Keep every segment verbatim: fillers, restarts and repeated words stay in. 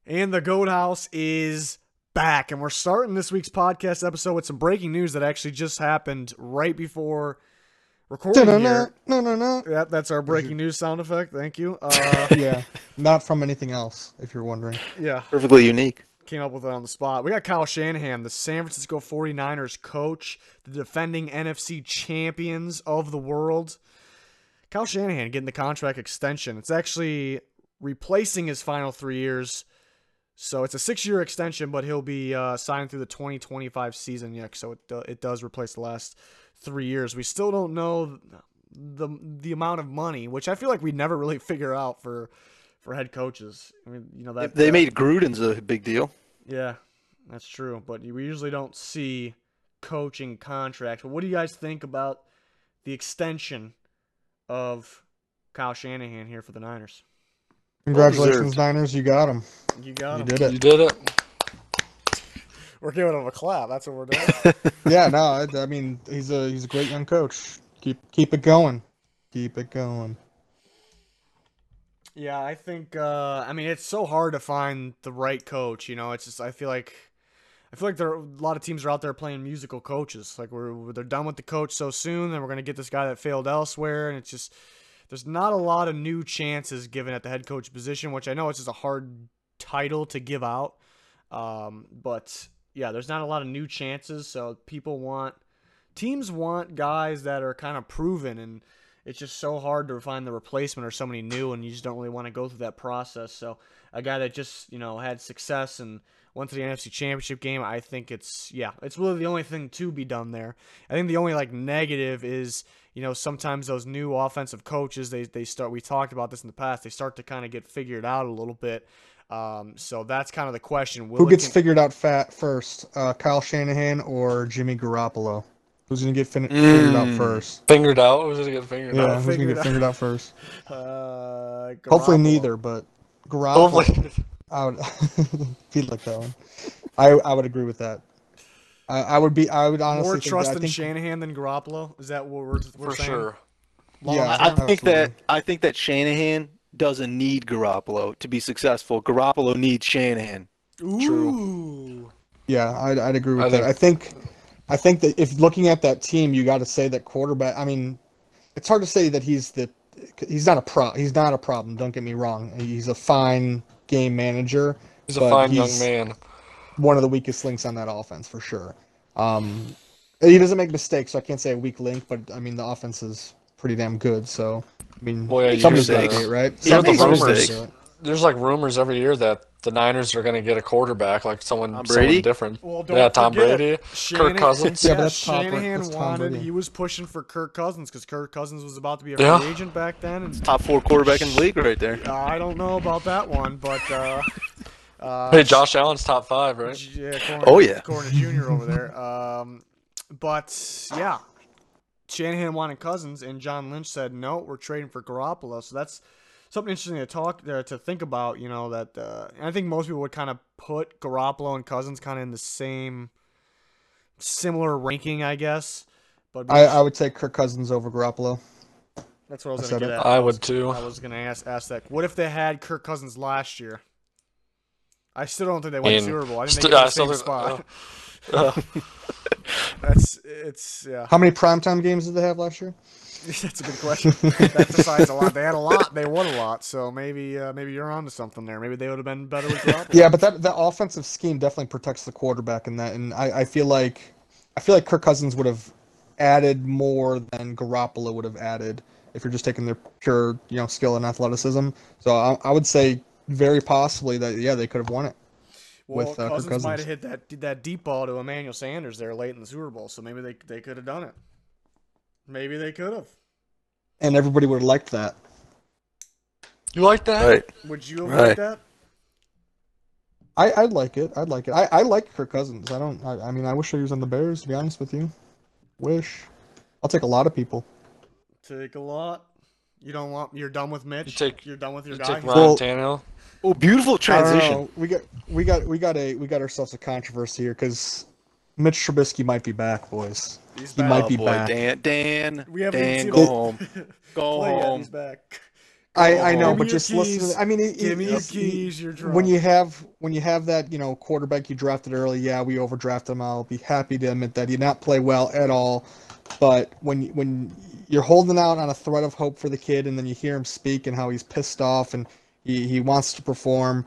And the Goat House is back. And we're starting this week's podcast episode with some breaking news that actually just happened right before recording here. No, no, no. Yep, that's our breaking news sound effect. Thank you. Uh, Yeah, not from anything else, if you're wondering. yeah, Perfectly unique. came up with it on the spot. We got Kyle Shanahan, the San Francisco forty-niners coach, the defending N F C champions of the world. Kyle Shanahan getting the contract extension. It's actually replacing his final three years. So it's a six-year extension, but he'll be uh, signed through the twenty twenty-five season. Yeah, so it uh, it does replace the last three years. We still don't know the the amount of money, which I feel like we never really figure out for for head coaches. I mean, you know that They that- made Gruden's a big deal. Yeah, that's true. But we usually don't see coaching contracts. But what do you guys think about the extension of Kyle Shanahan here for the Niners? Congratulations, deserved. Niners. You got him. You got You him. did You it. did it. We're giving him a clap. That's what we're doing. Yeah, no, I, I mean, he's a he's a great young coach. Keep keep it going. Keep it going. Yeah, I think. Uh, I mean, it's so hard to find the right coach. You know, it's just I feel like, I feel like there are, a lot of teams are out there playing musical coaches. Like we're they're done with the coach so soon, then we're gonna get this guy that failed elsewhere, and it's just there's not a lot of new chances given at the head coach position, which I know it's just a hard title to give out. Um, but yeah, there's not a lot of new chances, so people want teams want guys that are kind of proven, and it's just so hard to find the replacement or somebody new, and you just don't really want to go through that process. So a guy that just, you know, had success and went to the N F C Championship game, I think it's, yeah, it's really the only thing to be done there. I think the only, like, negative is, you know, sometimes those new offensive coaches, they, they start, we talked about this in the past, they start to kind of get figured out a little bit. Um, so that's kind of the question. Will Who it gets con- figured out fat first, uh, Kyle Shanahan or Jimmy Garoppolo? Who's gonna get fin- figured out Mm. first? Fingered out? Who's gonna get fingered Yeah, out? who's gonna figured get out. figured out first? Uh, Hopefully Garoppolo. neither, but Garoppolo. Hopefully. I would feel like that one. I I would agree with that. I, I would be. I would honestly More think trust that, I in think, Shanahan than Garoppolo? Is that what we're, we're For saying? sure. Long Yeah. I, I think absolutely. that I think that Shanahan doesn't need Garoppolo to be successful. Garoppolo needs Shanahan. Ooh. Yeah, I'd, I'd agree with I that. think- I think, I think that if looking at that team, you got to say that quarterback. I mean, it's hard to say that he's the, he's not a pro. He's not a problem. Don't get me wrong. He's a fine game manager. He's a but fine he's young man. One of the weakest links on that offense for sure. Um, he doesn't make mistakes, so I can't say a weak link. But I mean, the offense is pretty damn good. So I mean, Well, yeah, you somebody's hear got to the- do it, right? you hear the Somebody's gotta rumors. do it. There's like rumors every year that the Niners are gonna get a quarterback, like someone, Tom someone Brady? different. Well, don't Yeah, Tom forget, Brady, Shanahan- Kirk Cousins. Yeah, Yeah, but that's Tom Bra- Shanahan that's Tom wanted. Brady. He was pushing for Kirk Cousins because Kirk Cousins was about to be a Yeah. free agent back then. And Top four quarterback in the league right there. uh, I don't know about that one, but uh, uh, Hey, Josh Allen's top five, right? yeah, according, Oh, yeah. according to Junior over there. Um, but yeah, Shanahan wanted Cousins, and John Lynch said no. We're trading for Garoppolo. So that's something interesting to talk uh, to think about. You know that uh, and I think most people would kind of put Garoppolo and Cousins kind of in the same similar ranking, I guess. But I, I would take Kirk Cousins over Garoppolo. that's what I was I going to said get it. at. I was- would too. I was going to ask ask that. What if they had Kirk Cousins last year? I still don't think they went to And the Super Bowl. I think sti- they got I the still same think- spot. Uh, That's it's yeah. How many primetime games did they have last year? That's a good question. That decides a lot. They had a lot. They won a lot. So maybe uh, maybe you're onto something there. Maybe they would have been better with Garoppolo. Yeah, but that that offensive scheme definitely protects the quarterback in that, and I, I feel like I feel like Kirk Cousins would have added more than Garoppolo would have added if you're just taking their pure you know skill and athleticism. So I, I would say very possibly that yeah they could have won it. well, with, uh, Kirk Cousins, Cousins. might have hit that that deep ball to Emmanuel Sanders there late in the Super Bowl. So maybe they they could have done it. Maybe they could have. And everybody would have liked that. you like that? Right. Would you have Right. liked that? I I'd like it. I'd like it. I, I like Kirk Cousins. I don't. I, I mean, I wish he was on the Bears. To be honest with you, wish. I'll take a lot of people. Take a lot. You don't want. You're done with Mitch. You take- You're done with your You guy. take Ryan Well- Tannehill. Oh, beautiful I don't transition. know. We got we got we got a we got ourselves a controversy here because Mitch Trubisky might be back, boys. He's He back. might Oh be boy, back. Dan, Dan, We haven't even Dan, seen go him home. Go play yet. home. He's back. I, I know, Give me but your just listen. keys. To, I mean, it, Give it, me your it's- he- keys. You're drunk. when you have when you have that you know quarterback you drafted early, yeah, we overdrafted him. I'll be happy to admit that he did not play well at all. But when when you're holding out on a thread of hope for the kid, and then you hear him speak and how he's pissed off and he, he wants to perform,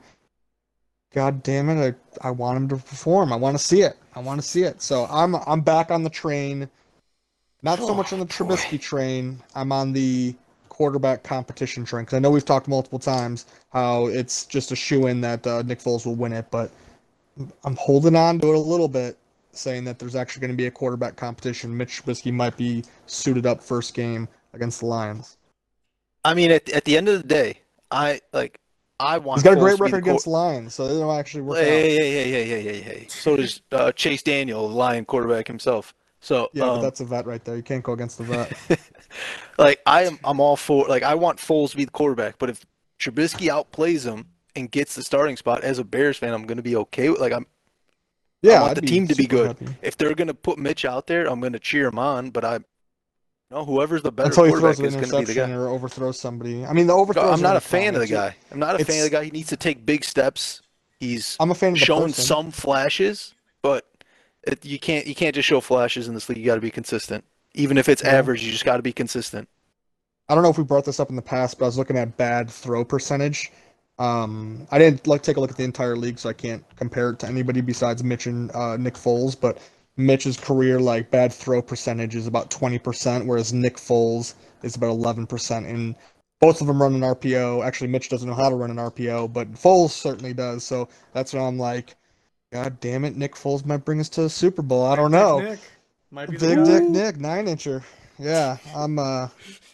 God damn it, I, I want him to perform. I want to see it. I want to see it. So I'm I'm back on the train. Not so Oh, much on the boy. Trubisky train. I'm on the quarterback competition train because I know we've talked multiple times how it's just a shoe-in that uh, Nick Foles will win it, but I'm holding on to it a little bit, saying that there's actually going to be a quarterback competition. Mitch Trubisky might be suited up first game against the Lions. I mean, at at the end of the day, I like I want He's got a Foles great to be record the against quar- the Lions, so it'll actually work out. Hey, hey, hey, hey, hey, hey, hey. So does uh, Chase Daniel, the Lion quarterback himself. So, Yeah, but um, that's a vet right there. You can't go against the vet. like I am, I'm all for like I want Foles to be the quarterback. But if Trubisky outplays him and gets the starting spot, as a Bears fan, I'm gonna be okay with like I'm. I Yeah, want I'd the be team to be super good. happy. If they're gonna put Mitch out there, I'm gonna cheer him on. But I, you know, whoever's the better Until he throws quarterback an is gonna be the interception guy. or overthrows somebody. I mean, the overthrows I'm are not gonna a fan count. of the It's ju- guy. I'm not a fan of the it's- guy. He needs to take big steps. He's I'm a fan of the shown person. some flashes, but it, you can't you can't just show flashes in this league. You got to be consistent. Even if it's Yeah. average, you just got to be consistent. I don't know if we brought this up in the past, but I was looking at bad throw percentage. Um, I didn't like take a look at the entire league, so I can't compare it to anybody besides Mitch and uh, Nick Foles. But Mitch's career like bad throw percentage is about twenty percent, whereas Nick Foles is about eleven percent. And both of them run an R P O. Actually, Mitch doesn't know how to run an R P O, but Foles certainly does. So that's why I'm like, God damn it, Nick Foles might bring us to a Super Bowl. I don't Big Dick know. Nick might be the Big guy. Dick Nick, nine incher. Yeah, I'm uh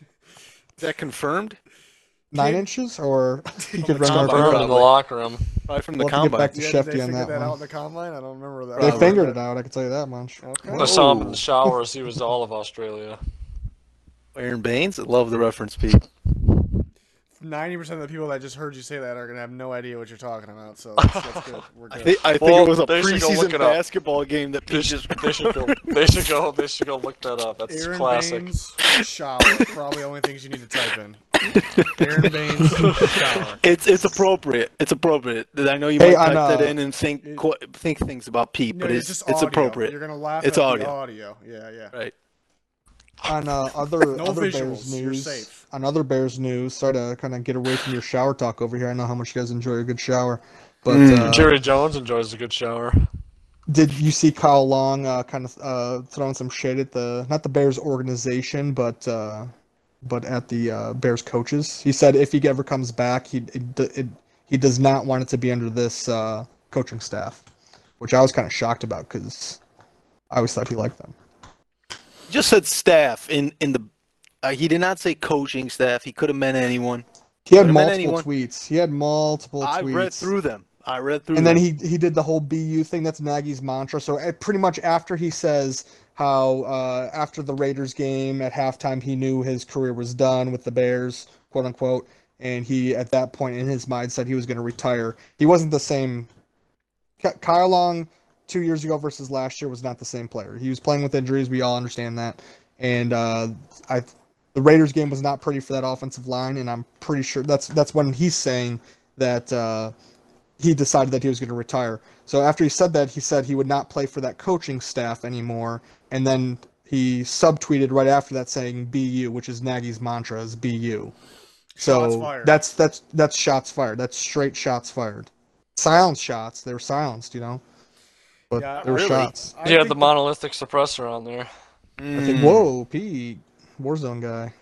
Is that confirmed? nine Kid- inches, or he From could the run combine, our Confirmed in the probably. locker room. Probably from the We'll have to get combine. back to Yeah, did they Shefty on figure that that one. out in the combine? I don't remember that. They Probably. fingered it out, I can tell you that much. Okay. I saw him in Whoa. the showers. He was all of Australia. Aaron Baines, I love the reference, Pete. Ninety percent of the people that just heard you say that are gonna have no idea what you're talking about. So that's, that's good. We're I good. think, I think Well, it was a they should go look preseason it up. basketball game that They Pete should, just. they should go. They should go. They should go look that up. That's Aaron classic. Baines shower. Probably the only things you need to type in. Aaron Baines shower. It's it's appropriate. It's appropriate. I know you Hey, might on, type that uh, in and think it- qu- think things about Pete, No, but it's it's just it's audio. appropriate. You're gonna laugh It's at audio. the audio. Yeah, yeah. Right. On uh, other No other visuals, Bears you're news, safe. on other Bears news, sorry to kind of get away from your shower talk over here. I know how much you guys enjoy a good shower, but Mm. uh, Jerry Jones enjoys a good shower. did you see Kyle Long uh, kind of uh, throwing some shade at the not the Bears organization, but uh, but at the uh, Bears coaches? He said if he ever comes back, he it, it, he does not want it to be under this uh, coaching staff, which I was kind of shocked about because I always thought he liked them. Just said staff in in the. Uh, he did not say coaching staff. He could have meant anyone. He had Could've meant multiple anyone. tweets. He had multiple I tweets. read through them. I read through And them. then he he did the whole B U thing. That's Nagy's mantra. So uh, pretty much after he says how uh, after the Raiders game at halftime he knew his career was done with the Bears, quote unquote, and he at that point in his mind said he was going to retire. He wasn't the same. Ky- Kyle Long two years ago versus last year was not the same player. He was playing with injuries. We all understand that. And uh, I, the Raiders game was not pretty for that offensive line, and I'm pretty sure that's that's when he's saying that. Uh, he decided that he was going to retire. So after he said that, he said he would not play for that coaching staff anymore. And then he subtweeted right after that saying B U, which is Nagy's mantra, is B U. Shots So fired. that's that's that's shots fired. That's straight shots fired. Silence shots. They were silenced, you know. But Yeah, they were really? shots. I He had think the monolithic suppressor on there. I think, Mm. whoa, Pete, Warzone guy.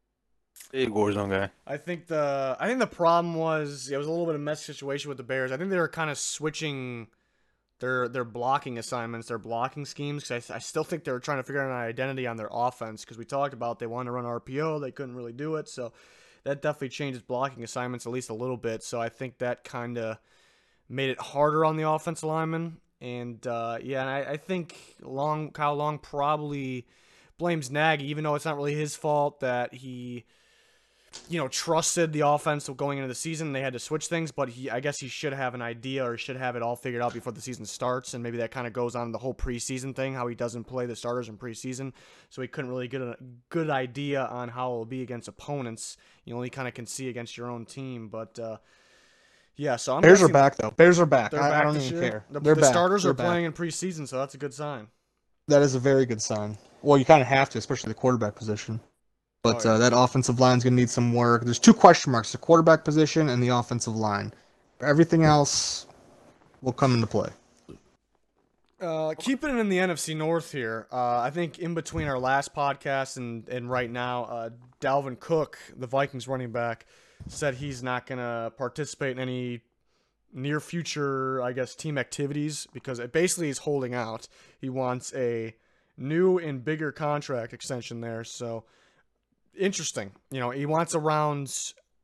Big Warzone guy. I think the I think the problem was it was a little bit of a mess situation with the Bears. I think they were kind of switching their their blocking assignments, their blocking schemes. Cause I, I still think they were trying to figure out an identity on their offense. Because we talked about they wanted to run R P O, they couldn't really do it. So that definitely changes blocking assignments at least a little bit. So I think that kind of made it harder on the offensive linemen. And uh, yeah, and I, I think Long Kyle Long probably blames Nagy, even though it's not really his fault that he you know, trusted the offense going into the season. They had to switch things, but he, I guess he should have an idea or should have it all figured out before the season starts. And maybe that kind of goes on the whole preseason thing, how he doesn't play the starters in preseason. So he couldn't really get a good idea on how it will be against opponents. You only kind of can see against your own team. But, uh, yeah, so I'm Bears are guessing back, though. Bears are back. they're I, I back don't this even year. care. The, They're the back. starters They're are back. playing in preseason, so that's a good sign. That is a very good sign. Well, you kind of have to, especially the quarterback position. But Oh, yeah. uh, that offensive line's going to need some work. There's two question marks, the quarterback position and the offensive line. Everything else will come into play. Uh, keeping it in the N F C North here, uh, I think in between our last podcast and, and right now, uh, Dalvin Cook, the Vikings running back, said he's not going to participate in any near future, I guess, team activities because it basically he's holding out. He wants a new and bigger contract extension there. So interesting. You know, he wants around,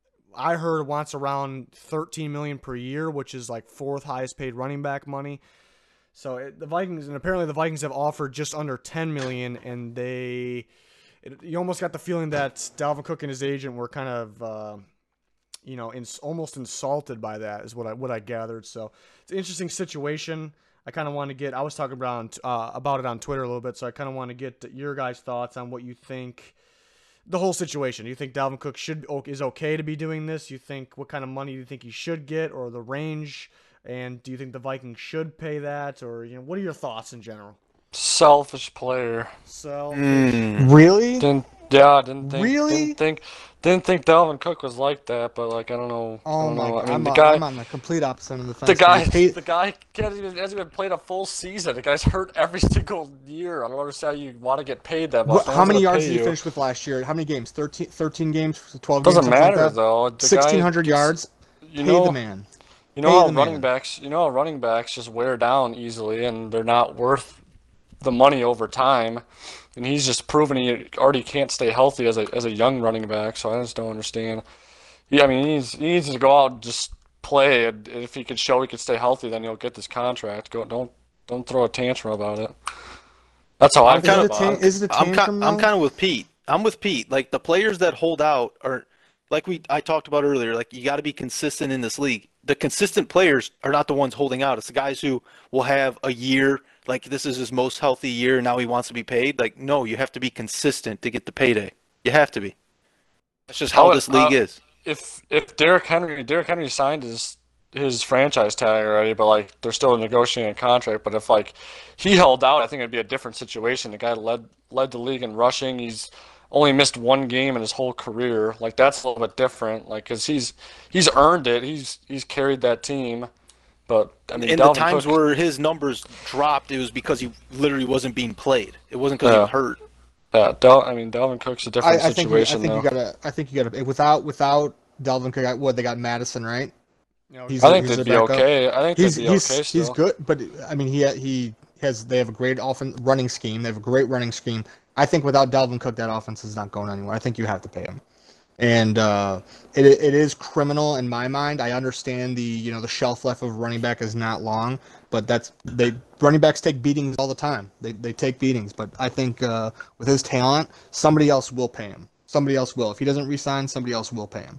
I heard wants around thirteen million dollars per year, which is like fourth highest paid running back money. So it, the Vikings, and apparently the Vikings have offered just under ten million dollars, and they, it, you almost got the feeling that Dalvin Cook and his agent were kind of, uh, you know, ins- almost insulted by that, is what I what I gathered. So it's an interesting situation. I kind of want to get, I was talking about uh, about it on Twitter a little bit, so I kind of want to get your guys' thoughts on what you think. The whole situation. Do you think Dalvin Cook should is okay to be doing this? You think what kind of money do you think he should get, or the range? And do you think the Vikings should pay that, or you know, what are your thoughts in general? Selfish player. So Mm. Really? Didn't yeah, didn't think Really? didn't think didn't think Dalvin Cook was like that, but like I don't know. I Oh don't my know. god, I mean I'm, the on- guy I'm on the complete opposite end of the fence. the guy He paid- the guy can't even hasn't even played a full season. The guy's hurt every single year. I don't understand how you want to get paid that much. What- No how one's many gonna yards pay did he you. finish with last year? How many games? thirteen, thirteen games? twelve Doesn't games? something like matter that? though. The guy sixteen hundred gets- yards? You Pay know, the man. You know Pay how the running man. backs, you know how running backs just wear down easily, and they're not worth the money over time. And he's just proven he already can't stay healthy as a as a young running back. So I just don't understand. Yeah, I mean he needs he needs to go out and just play. And if he could show he could stay healthy, then he'll get this contract. Go don't don't throw a tantrum about it. That's how I I'm feel kinda- Is it, a about tan- it. is it a I'm tantrum, kind, I'm though? kind of with Pete. I'm with Pete. Like the players that hold out are, like we I talked about earlier. Like you got to be consistent in this league. The consistent players are not the ones holding out. It's the guys who will have a year. Like this is his most healthy year. And now he wants to be paid. Like no, you have to be consistent to get the payday. You have to be. That's just how Oh, this league uh, is. If if Derrick Henry Derrick Henry signed his his franchise tag already, but like they're still negotiating a contract. But if like he held out, I think it'd be a different situation. The guy led led the league in rushing. He's only missed one game in his whole career. Like that's a little bit different. Like because he's he's earned it. He's he's carried that team. But I mean, And the Dalvin times Cook, where his numbers dropped, it was because he literally wasn't being played. It wasn't because he Yeah. was hurt. yeah, Dal, I mean Dalvin Cook's a I, different I think you, I situation think though. you gotta. I think you gotta. Without without Dalvin Cook, what they got Madison, right? you know, He's I a- think he's they'd a be backup. okay. I think He's they'd be he's okay still. he's good, but I mean he he has they have a great offense running scheme. They have a great running scheme. I think without Dalvin Cook, that offense is not going anywhere. I think you have to pay him, and uh, it it is criminal in my mind. I understand the you know the shelf life of a running back is not long, but that's they running backs take beatings all the time. They they take beatings, but I think uh, with his talent, somebody else will pay him. Somebody else will. If he doesn't resign, somebody else will pay him.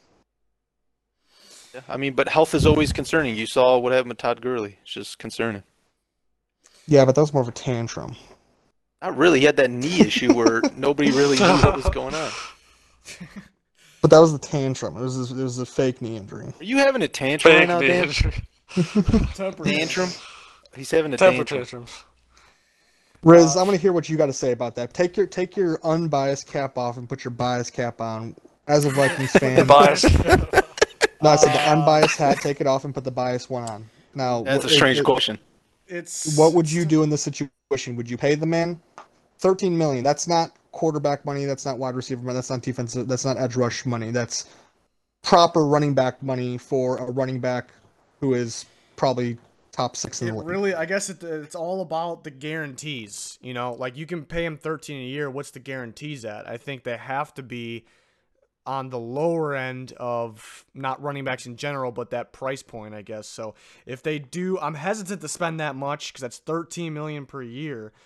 Yeah, I mean, but health is always concerning. You saw what happened with Todd Gurley. It's just concerning. Yeah, but that was more of a tantrum. Not really. He had that knee issue where nobody really knew what was going on. But that was the tantrum. It was it was a fake knee injury. Are you having a tantrum right Fake now, knee Dan? injury. temper Tantrum? He's having a Temper tantrum. tantrums. Riz, Uh, I'm gonna hear what you got to say about that. Take your take your unbiased cap off and put your biased cap on. As a Vikings fan, Bias. no, I said the Uh, unbiased hat. Take it off and put the biased one on. Now, That's a what- strange it- question. It's What would you do in this situation? Would you pay the man thirteen million? That's not quarterback money. That's not wide receiver money. That's not defensive. That's not edge rush money. That's proper running back money for a running back who is probably top six in It the league. really, I guess it, it's all about the guarantees. You know, like you can pay him thirteen a year. What's the guarantees at? I think they have to be on the lower end of not running backs in general, but that price point, I guess. So if they do, I'm hesitant to spend that much because that's thirteen million per year.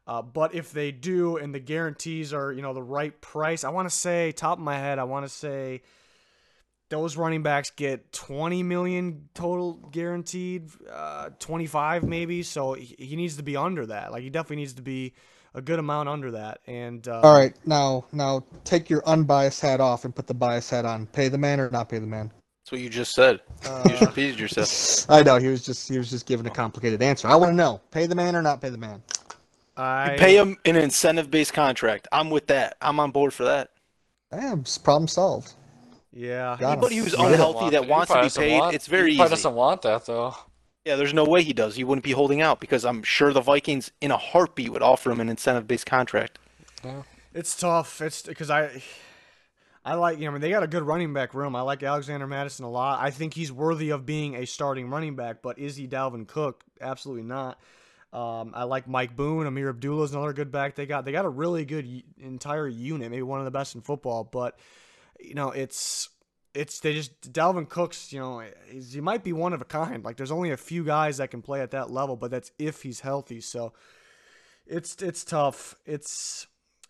Uh, but if they do and the guarantees are, you know, the right price, I want to say, top of my head, I want to say those running backs get twenty million total guaranteed, uh, twenty-five maybe. So he, he needs to be under that. Like he definitely needs to be a good amount under that. And uh, All right, now now take your unbiased hat off and put the biased hat on. Pay the man or not pay the man? That's what you just said. uh, You just repeated yourself. I know he was just he was just giving a complicated answer. I want to know: pay the man or not pay the man? I Pay him an incentive-based contract. I'm with that. I'm on board for that. Damn, problem solved. Yeah. Got him. Anybody who's He doesn't unhealthy want that He wants to probably be doesn't paid, want- it's very he probably easy. doesn't want that though. Yeah, there's no way he does. He wouldn't be holding out because I'm sure the Vikings, in a heartbeat, would offer him an incentive-based contract. It's tough. It's because I, I like, you know, I mean, they got a good running back room. I like Alexander Madison a lot. I think he's worthy of being a starting running back, but is he Dalvin Cook? Absolutely not. Um, I like Mike Boone. Amir Abdullah is another good back. They got they got a really good y- entire unit, maybe one of the best in football. But you know, it's it's they just Dalvin Cook's. You know, he's, he might be one of a kind. Like there's only a few guys that can play at that level, but that's if he's healthy. So it's it's tough. It's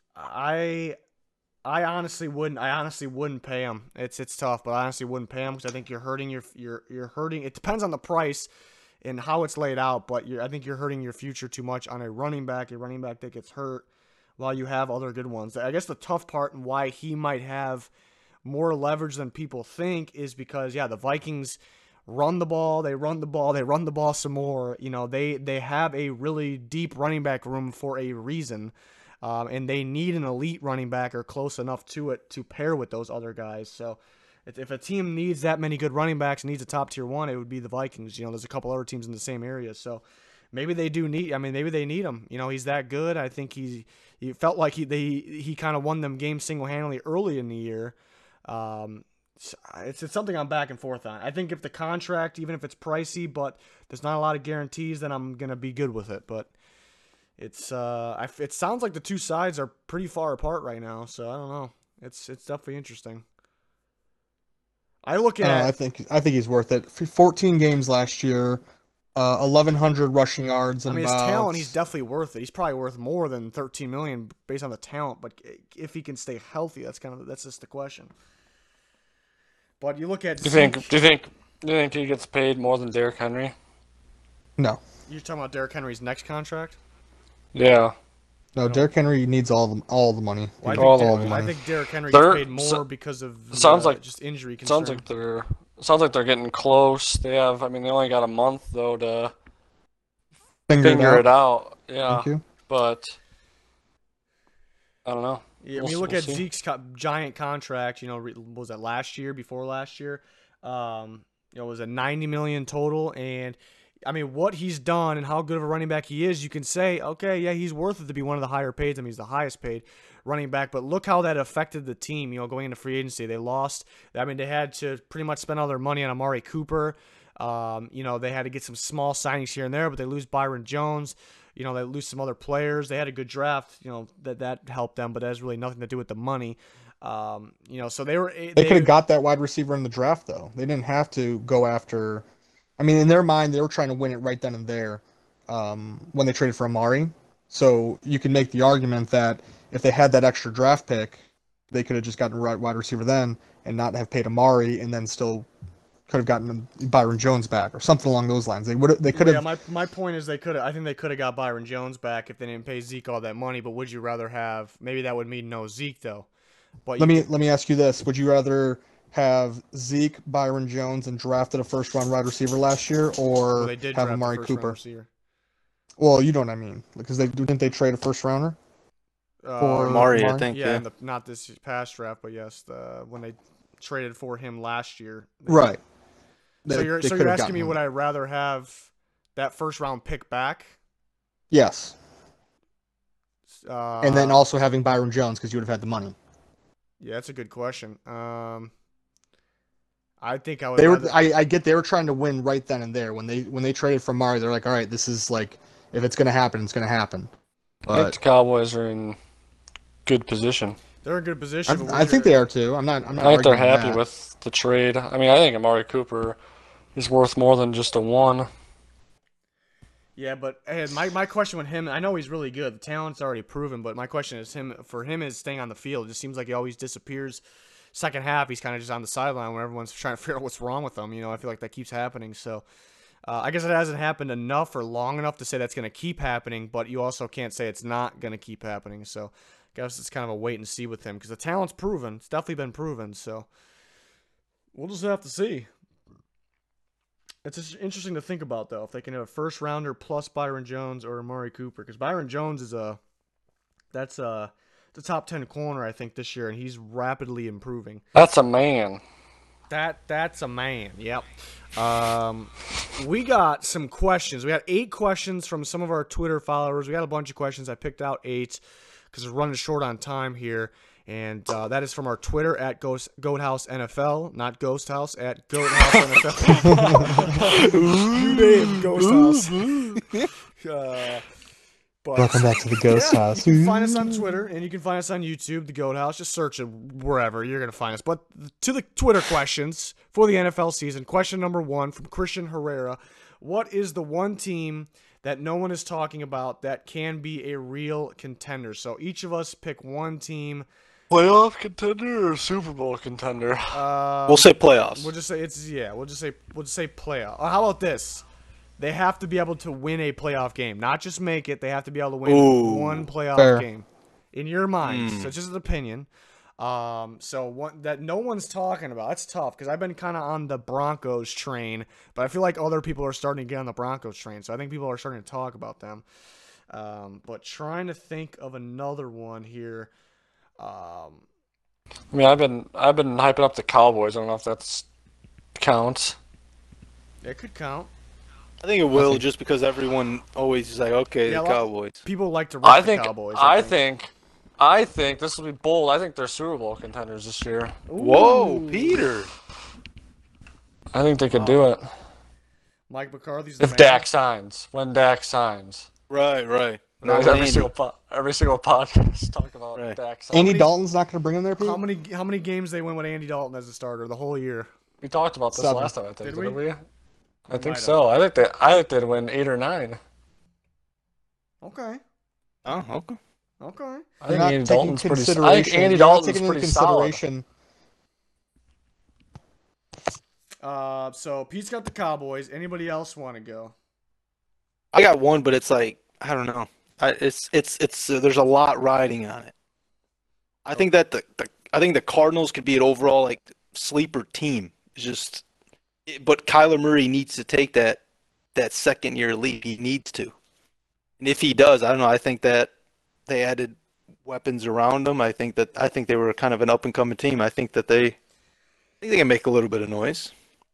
I I honestly wouldn't. I honestly wouldn't pay him. It's it's tough, but I honestly wouldn't pay him because I think you're hurting your you're you're hurting. It depends on the price and how it's laid out, but you're, I think you're hurting your future too much on a running back, a running back that gets hurt while you have other good ones. I guess the tough part and why he might have more leverage than people think is because, yeah, the Vikings run the ball, they run the ball, they run the ball some more. You know, they, they have a really deep running back room for a reason, um, and they need an elite running back or close enough to it to pair with those other guys. So, if a team needs that many good running backs and needs a top tier one, it would be the Vikings. You know, there's a couple other teams in the same area, so maybe they do need. I mean, maybe they need him. You know, he's that good. I think he he felt like he they he kind of won them games single handedly early in the year. Um, it's it's something I'm back and forth on. I think if the contract, even if it's pricey, but there's not a lot of guarantees, then I'm gonna be good with it. But it's uh, I, it sounds like the two sides are pretty far apart right now. So I don't know. It's it's definitely interesting. I look at. Uh, I think I think he's worth it. For fourteen games last year, uh, eleven hundred rushing yards. I And mean, his about, talent, he's definitely worth it. He's probably worth more than thirteen million based on the talent. But if he can stay healthy, that's kind of that's just the question. But you look at. Do you think? Zeke, Do you think? Do you think he gets paid more than Derrick Henry? No, you're talking about Derrick Henry's next contract? Yeah. no. Derrick Henry needs all the all the money. Well, I, He think all needs Derrick, the I money. think Derrick Henry They're- gets paid more so- because of sounds uh, like- just injury concern. Sounds like they're. Sounds like they're getting close. They have. I mean, they only got a month though to Finger, figure it out. it out. Yeah. Thank you. But I don't know. Yeah, We'll when you s- look we'll at see. Zeke's co- giant contract, you know, re- what was that last year, before last year? Um, you know, it was a ninety million total, and I mean, what he's done and how good of a running back he is, you can say, okay, yeah, he's worth it to be one of the higher paid. I mean, he's the highest paid running back, but look how that affected the team, you know, going into free agency. They lost. I mean, they had to pretty much spend all their money on Amari Cooper. Um, you know, they had to get some small signings here and there, but they lose Byron Jones. You know, they lose some other players. They had a good draft, you know, that, that helped them, but that has really nothing to do with the money. Um, you know, so they were. They, They could have got that wide receiver in the draft, though. They didn't have to go after. I mean, in their mind, they were trying to win it right then and there um, when they traded for Amari. So you can make the argument that if they had that extra draft pick, they could have just gotten a right wide receiver then and not have paid Amari, and then still could have gotten Byron Jones back or something along those lines. They would. They could have. Yeah, my my point is they could. I think they could have got Byron Jones back if they didn't pay Zeke all that money. But would you rather have? Maybe that would mean no Zeke though. But Let you, me let me ask you this: would you rather have Zeke, Byron Jones, and drafted a first-round wide receiver last year, or well, they did have draft Amari the first round Cooper? receiver. Well, you know what I mean, because they didn't they trade a first-rounder Uh, for Amari, I Amari? think. yeah, Yeah. in the, not this past draft, but yes, the, when they traded for him last year. they- Right. So They- you're they so could you're have asking me gotten would him. I rather have that first round pick back? Yes, Uh, and then also having Byron Jones because you would have had the money. yeah, that's a good question. Um, I think I would. They were. rather- I, I get they were trying to win right then and there when they when they traded for Amari. They're like, all right, this is like if it's gonna happen, it's gonna happen. I think But the Cowboys are in good position. they're in good position. but I, I would think you- they are too. I'm not. I'm not. I think they're arguing happy that. with the trade. I mean, I think Amari Cooper is worth more than just a one. Yeah, but hey, my my question with him, I know he's really good. The talent's already proven, but my question is him for him is staying on the field. It just seems like he always disappears. Second half, he's kind of just on the sideline when everyone's trying to figure out what's wrong with him. You know, I feel like that keeps happening. So uh, I guess it hasn't happened enough or long enough to say that's going to keep happening, but you also can't say it's not going to keep happening. So I guess it's kind of a wait and see with him because the talent's proven. It's definitely been proven. So we'll just have to see. It's just interesting to think about, though, if they can have a first rounder plus Byron Jones or Amari Cooper, because Byron Jones is a that's a the top ten corner I think this year, and he's rapidly improving. That's a man. That that's a man. Yep. Um, we got some questions. We got eight questions from some of our Twitter followers. We got a bunch of questions. I picked out eight because we're running short on time here. And uh, that is from our Twitter at Ghost, Goat House N F L, not Ghost House, at Goat House N F L. New name, Ghost House. uh, but, Welcome back to the Ghost yeah, House. You can find us on Twitter, and you can find us on YouTube, the Goat House. Just search it wherever. You're going to find us. But to the Twitter questions for the N F L season, question number one from Christian Herrera. What is the one team that no one is talking about that can be a real contender? So each of us pick one team. Playoff contender or Super Bowl contender? Um, We'll say playoffs. We'll just say it's yeah. We'll just say we'll just say playoff. Or how about this? They have to be able to win a playoff game, not just make it. They have to be able to win Ooh. one playoff Fair. game. In your mind, Mm. so it's just an opinion. Um, so one that no one's talking about. It's tough because I've been kind of on the Broncos train, but I feel like other people are starting to get on the Broncos train. So I think people are starting to talk about them. Um, but trying to think of another one here. Um, I mean, I've been I've been hyping up the Cowboys. I don't know if that's counts. it could count. I think it will, think- just because everyone always is like, okay, Yeah, a the lot- Cowboys. People like to rip I the think Cowboys. I think I think this will be bold. I think they're Super Bowl contenders this year. Whoa, Ooh. Peter. I think they could do it Mike McCarthy's the if man. Dak signs. When Dak signs. Right, right. Now, Not every Andy. single po- every single podcast talk about Right. Dak signing. Andy many- Dalton's not going to bring him there, Pete? How many how many games they win with Andy Dalton as a starter the whole year? We talked about this Seven. last time. I think Did didn't we? we? I might think have. so. I think they I think they'd win eight or nine. Okay, Oh, okay. okay. I You're think not Andy taking Dalton's pretty. s- I think consideration- Andy you're not Dalton's taking into pretty solid. consideration. Uh, so Pete's got the Cowboys. Anybody else want to go? I got one, but it's like I don't know. I, it's it's it's uh, there's a lot riding on it. I think that the, the I think the Cardinals could be an overall like sleeper team. It's just, but Kyler Murray needs to take that that second year leap. He needs to, and if he does, I don't know. I think that they added weapons around him. I think that I think they were kind of an up and coming team. I think that they, I think they can make a little bit of noise.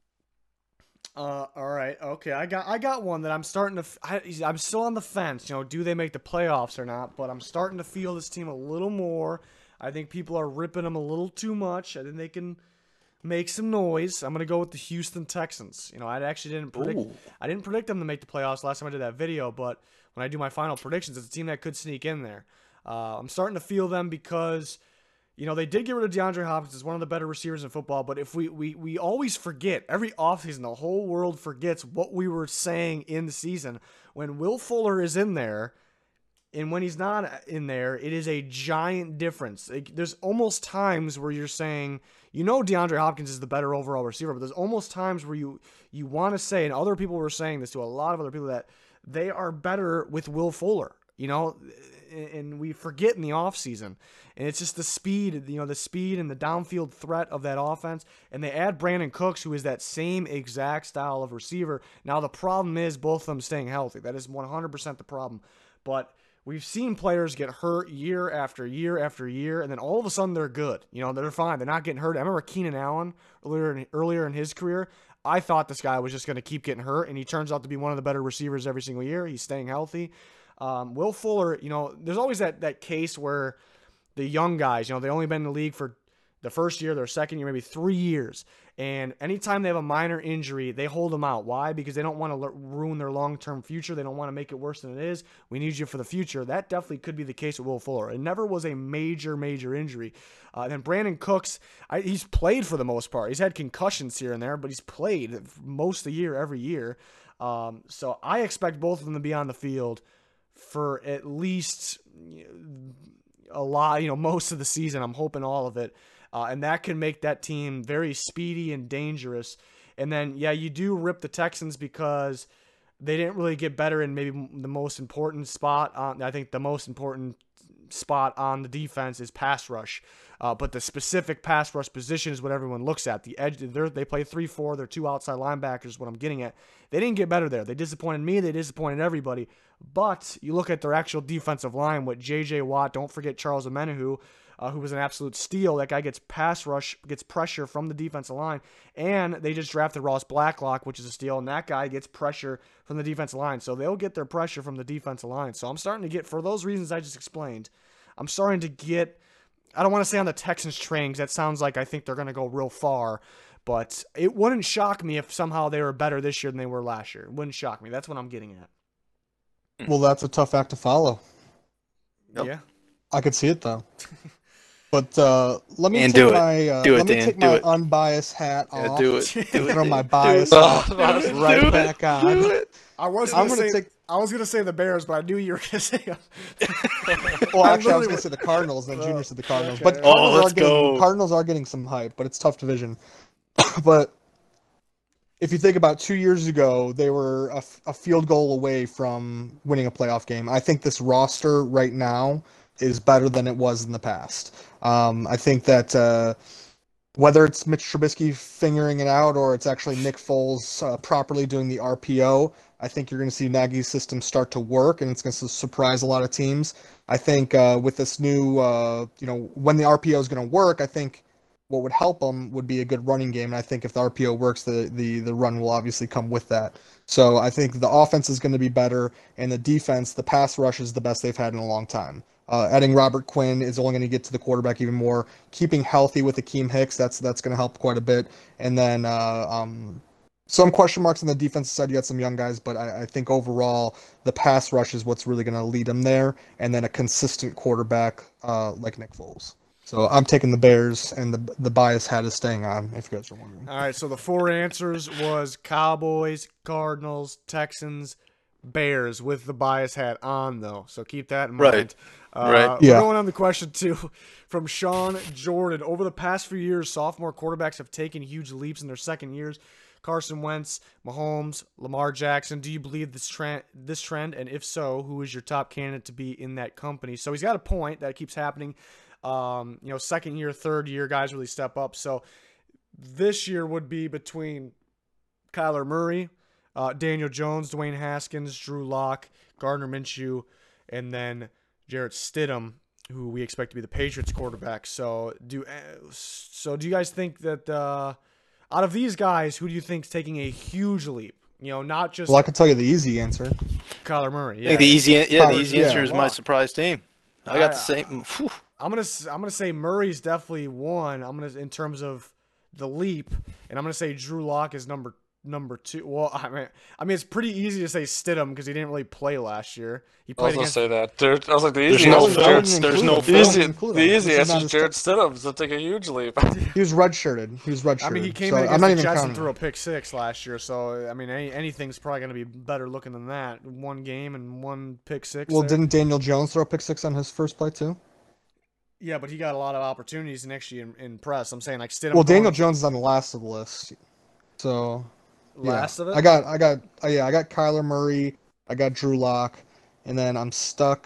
Uh, all right, okay. I got I got one that I'm starting to. f- I, I'm still on the fence. You know, do they make the playoffs or not? But I'm starting to feel this team a little more. I think people are ripping them a little too much. I think they can make some noise. I'm gonna go with the Houston Texans. You know, I actually didn't predict. Ooh. I didn't predict them to make the playoffs last time I did that video, but when I do my final predictions, it's a team that could sneak in there. Uh, I'm starting to feel them because, you know, they did get rid of DeAndre Hopkins as one of the better receivers in football, but if we we, we always forget, every offseason, the whole world forgets what we were saying in the season. When Will Fuller is in there, and when he's not in there, it is a giant difference. Like, there's almost times where you're saying, you know, DeAndre Hopkins is the better overall receiver, but there's almost times where you you want to say, and other people were saying this to a lot of other people, that they are better with Will Fuller, you know, and we forget in the offseason. And it's just the speed, you know, the speed and the downfield threat of that offense. And they add Brandon Cooks, who is that same exact style of receiver. Now, the problem is both of them staying healthy. That is one hundred percent the problem. But we've seen players get hurt year after year after year, and then all of a sudden they're good. You know, they're fine. They're not getting hurt. I remember Keenan Allen earlier in, earlier in his career. I thought this guy was just going to keep getting hurt, and he turns out to be one of the better receivers every single year. He's staying healthy. Um, Will Fuller, you know, there's always that that case where the young guys, you know, they've only been in the league for the first year, their second year, maybe three years. And anytime they have a minor injury, they hold them out. Why? Because they don't want to ruin their long-term future. They don't want to make it worse than it is. We need you for the future. That definitely could be the case with Will Fuller. It never was a major, major injury. Uh, then Brandon Cooks, I, he's played for the most part. He's had concussions here and there, but he's played most of the year, every year. Um, so I expect both of them to be on the field for at least a lot, you know, most of the season. I'm hoping all of it. Uh, and that can make that team very speedy and dangerous. And then, yeah, you do rip the Texans because they didn't really get better in maybe the most important spot. On, I think the most important spot on the defense is pass rush. Uh, but the specific pass rush position is what everyone looks at. The edge, they play three four. They're two outside linebackers is what I'm getting at. They didn't get better there. They disappointed me. They disappointed everybody. But you look at their actual defensive line with J J. Watt. Don't forget Charles Omenihu, uh, who was an absolute steal. That guy gets pass rush, gets pressure from the defensive line. And they just drafted Ross Blacklock, which is a steal. And that guy gets pressure from the defensive line. So they'll get their pressure from the defensive line. So I'm starting to get, for those reasons I just explained, I'm starting to get, I don't want to say on the Texans train, because that sounds like I think they're going to go real far. But it wouldn't shock me if somehow they were better this year than they were last year. It wouldn't shock me. That's what I'm getting at. Well, that's a tough act to follow. Yep. Yeah. I could see it though. But uh, let me Dan, take do it. my uh, Do it, let me Dan. take Do my it. unbiased hat Yeah, off. do it. Do it. Throw my Dan. bias Do it. off Do it. right Do it. back on. Do it. I was I'm gonna, gonna say take- I was gonna say the Bears, but I knew you were gonna say them. Well, I actually, I was literally going to say the Cardinals, then Oh, Junior said the Cardinals. okay. But Oh, Cardinals, let's are getting, go. Cardinals are getting some hype, but it's tough division. But if you think about two years ago, they were a, f- a field goal away from winning a playoff game. I think this roster right now is better than it was in the past. Um, I think that uh, whether it's Mitch Trubisky figuring it out or it's actually Nick Foles uh, properly doing the R P O, I think you're going to see Nagy's system start to work, and it's going to surprise a lot of teams. I think uh, with this new, uh, you know, when the R P O is going to work, I think what would help them would be a good running game. And I think if the R P O works, the, the, the run will obviously come with that. So I think the offense is going to be better, and the defense, the pass rush is the best they've had in a long time. Uh, adding Robert Quinn is only going to get to the quarterback even more. Keeping healthy with Akeem Hicks, that's that's going to help quite a bit. And then uh, um, some question marks on the defensive side. You got some young guys, but I, I think overall the pass rush is what's really going to lead them there. And then a consistent quarterback uh, like Nick Foles. So I'm taking the Bears, and the the bias hat is staying on, if you guys are wondering. All right, so the four answers was Cowboys, Cardinals, Texans, Bears with the bias hat on, though. So keep that in mind. Right. Uh, Right. We're Yeah. going on to question two from Sean Jordan. Over the past few years, sophomore quarterbacks have taken huge leaps in their second years. Carson Wentz, Mahomes, Lamar Jackson. Do you believe this trend? This trend, and if so, who is your top candidate to be in that company? So he's got a point that keeps happening. Um, you know, second year, third year, guys really step up. So this year would be between Kyler Murray, uh, Daniel Jones, Dwayne Haskins, Drew Lock, Gardner Minshew, and then Jarrett Stidham, who we expect to be the Patriots quarterback. So do so. Do you guys think that uh, out of these guys, who do you think is taking a huge leap? You know, not just Well, I can tell you the easy answer. Kyler Murray. I Yeah, think the easy, yeah, the Probably, easy yeah. answer is my Wow. surprise team. I got the I- same. Phew. I'm gonna s- I'm gonna say Murray's definitely one. I'm gonna in terms of the leap, and I'm gonna say Drew Lock is number number two. Well, I mean, I mean it's pretty easy to say Stidham because he didn't really play last year. He I was played gonna against. say that. There, I was like, the There's easy no answer. I Jared- wouldn't there's include no him. The I wouldn't easy, include the him. easy This is answer not is his Jared top- Stidham to take a huge leap. He was redshirted. He was redshirted. I mean, he came so in I'm against not the even Jets and counting threw a him. pick six last year. So I mean, any, anything's probably gonna be better looking than that. One game and one pick six. Well, there. didn't Daniel Jones throw a pick six on his first play too? Yeah, but he got a lot of opportunities next year in, in press. I'm saying like Stidham. Well, Daniel going Jones is on the last of the list. So yeah. last of it. I got, I got, uh, yeah, I got Kyler Murray. I got Drew Lock, and then I'm stuck.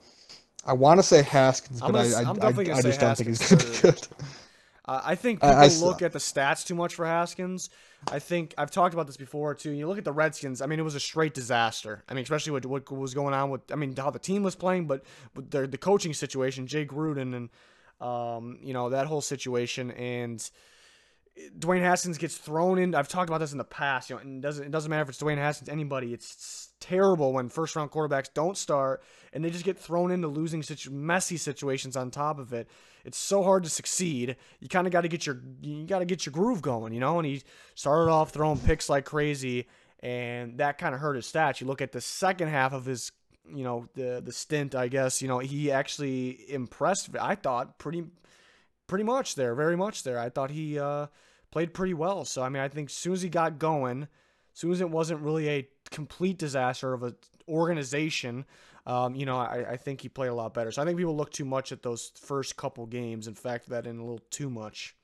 I want to say Haskins, I'm but gonna s- I, I, I'm I, definitely gonna I say just don't think he's Haskins gonna be good. Uh, I think I- people I s- look at the stats too much for Haskins. I think I've talked about this before too. You look at the Redskins. I mean, it was a straight disaster. I mean, especially with what was going on with. I mean, how the team was playing, but with the the coaching situation, Jay Gruden, and um, you know that whole situation, and Dwayne Haskins gets thrown in. I've talked about this in the past. You know, and it doesn't it doesn't matter if it's Dwayne Haskins, anybody. It's terrible when first round quarterbacks don't start and they just get thrown into losing situ- messy situations on top of it. It's so hard to succeed. You kind of got to get your you got to get your groove going, you know. And he started off throwing picks like crazy, and that kind of hurt his stats. You look at the second half of his, you know, the the stint. I guess you know he actually impressed. I thought pretty pretty much there, very much there. I thought he uh, played pretty well. So I mean, I think as soon as he got going, as soon as it wasn't really a complete disaster of an organization, um, you know, I, I think he played a lot better. So I think people look too much at those first couple games and factor that in a little too much.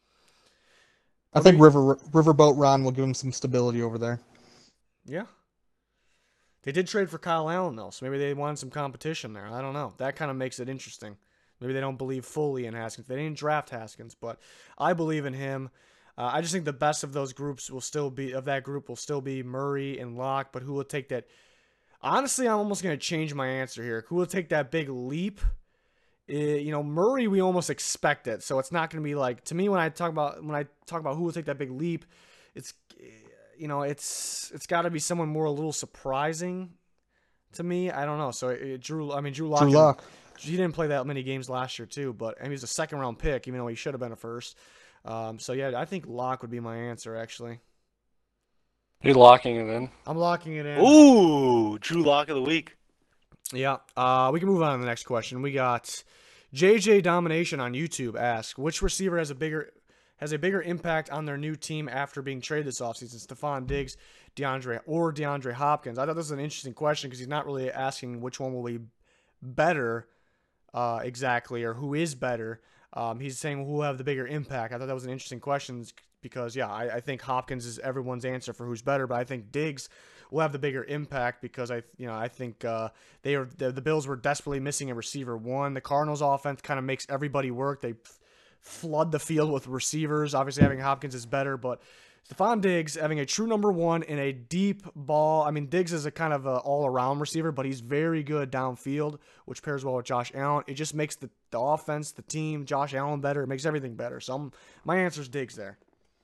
I think River Riverboat Ron will give him some stability over there. Yeah. They did trade for Kyle Allen, though, so maybe they wanted some competition there. I don't know. That kind of makes it interesting. Maybe they don't believe fully in Haskins. They didn't draft Haskins, but I believe in him. Uh, I just think the best of those groups will still be, of that group will still be Murray and Locke, but who will take that? Honestly, I'm almost going to change my answer here. Who will take that big leap? Uh, you know, Murray, we almost expect it, so it's not going to be like, to me, when I talk about, when I talk about who will take that big leap, it's, you know, it's it's got to be someone more a little surprising to me. I don't know. So it, Drew, I mean, Drew Lock. Drew Lock. He didn't play that many games last year too, but I mean, he's a second round pick, even though he should have been a first. Um, so yeah, I think Lock would be my answer actually. You're locking it in. I'm locking it in. Ooh, Drew Lock of the week. Yeah. Uh, we can move on to the next question. We got J J Domination on YouTube asks, which receiver has a bigger has a bigger impact on their new team after being traded this offseason? Stephon Diggs, DeAndre, or DeAndre Hopkins? I thought this was an interesting question because he's not really asking which one will be better uh, exactly or who is better. Um, he's saying who will have the bigger impact. I thought that was an interesting question because, yeah, I, I think Hopkins is everyone's answer for who's better, but I think Diggs will have the bigger impact because I, you know, I think uh, they are the, the Bills were desperately missing a receiver. One, the Cardinals' offense kind of makes everybody work. They flood the field with receivers. Obviously, having Hopkins is better, but Stephon Diggs having a true number one in a deep ball. I mean, Diggs is a kind of a all-around receiver, but he's very good downfield, which pairs well with Josh Allen. It just makes the, the offense, the team, Josh Allen better. It makes everything better. So I'm, my answer is Diggs there.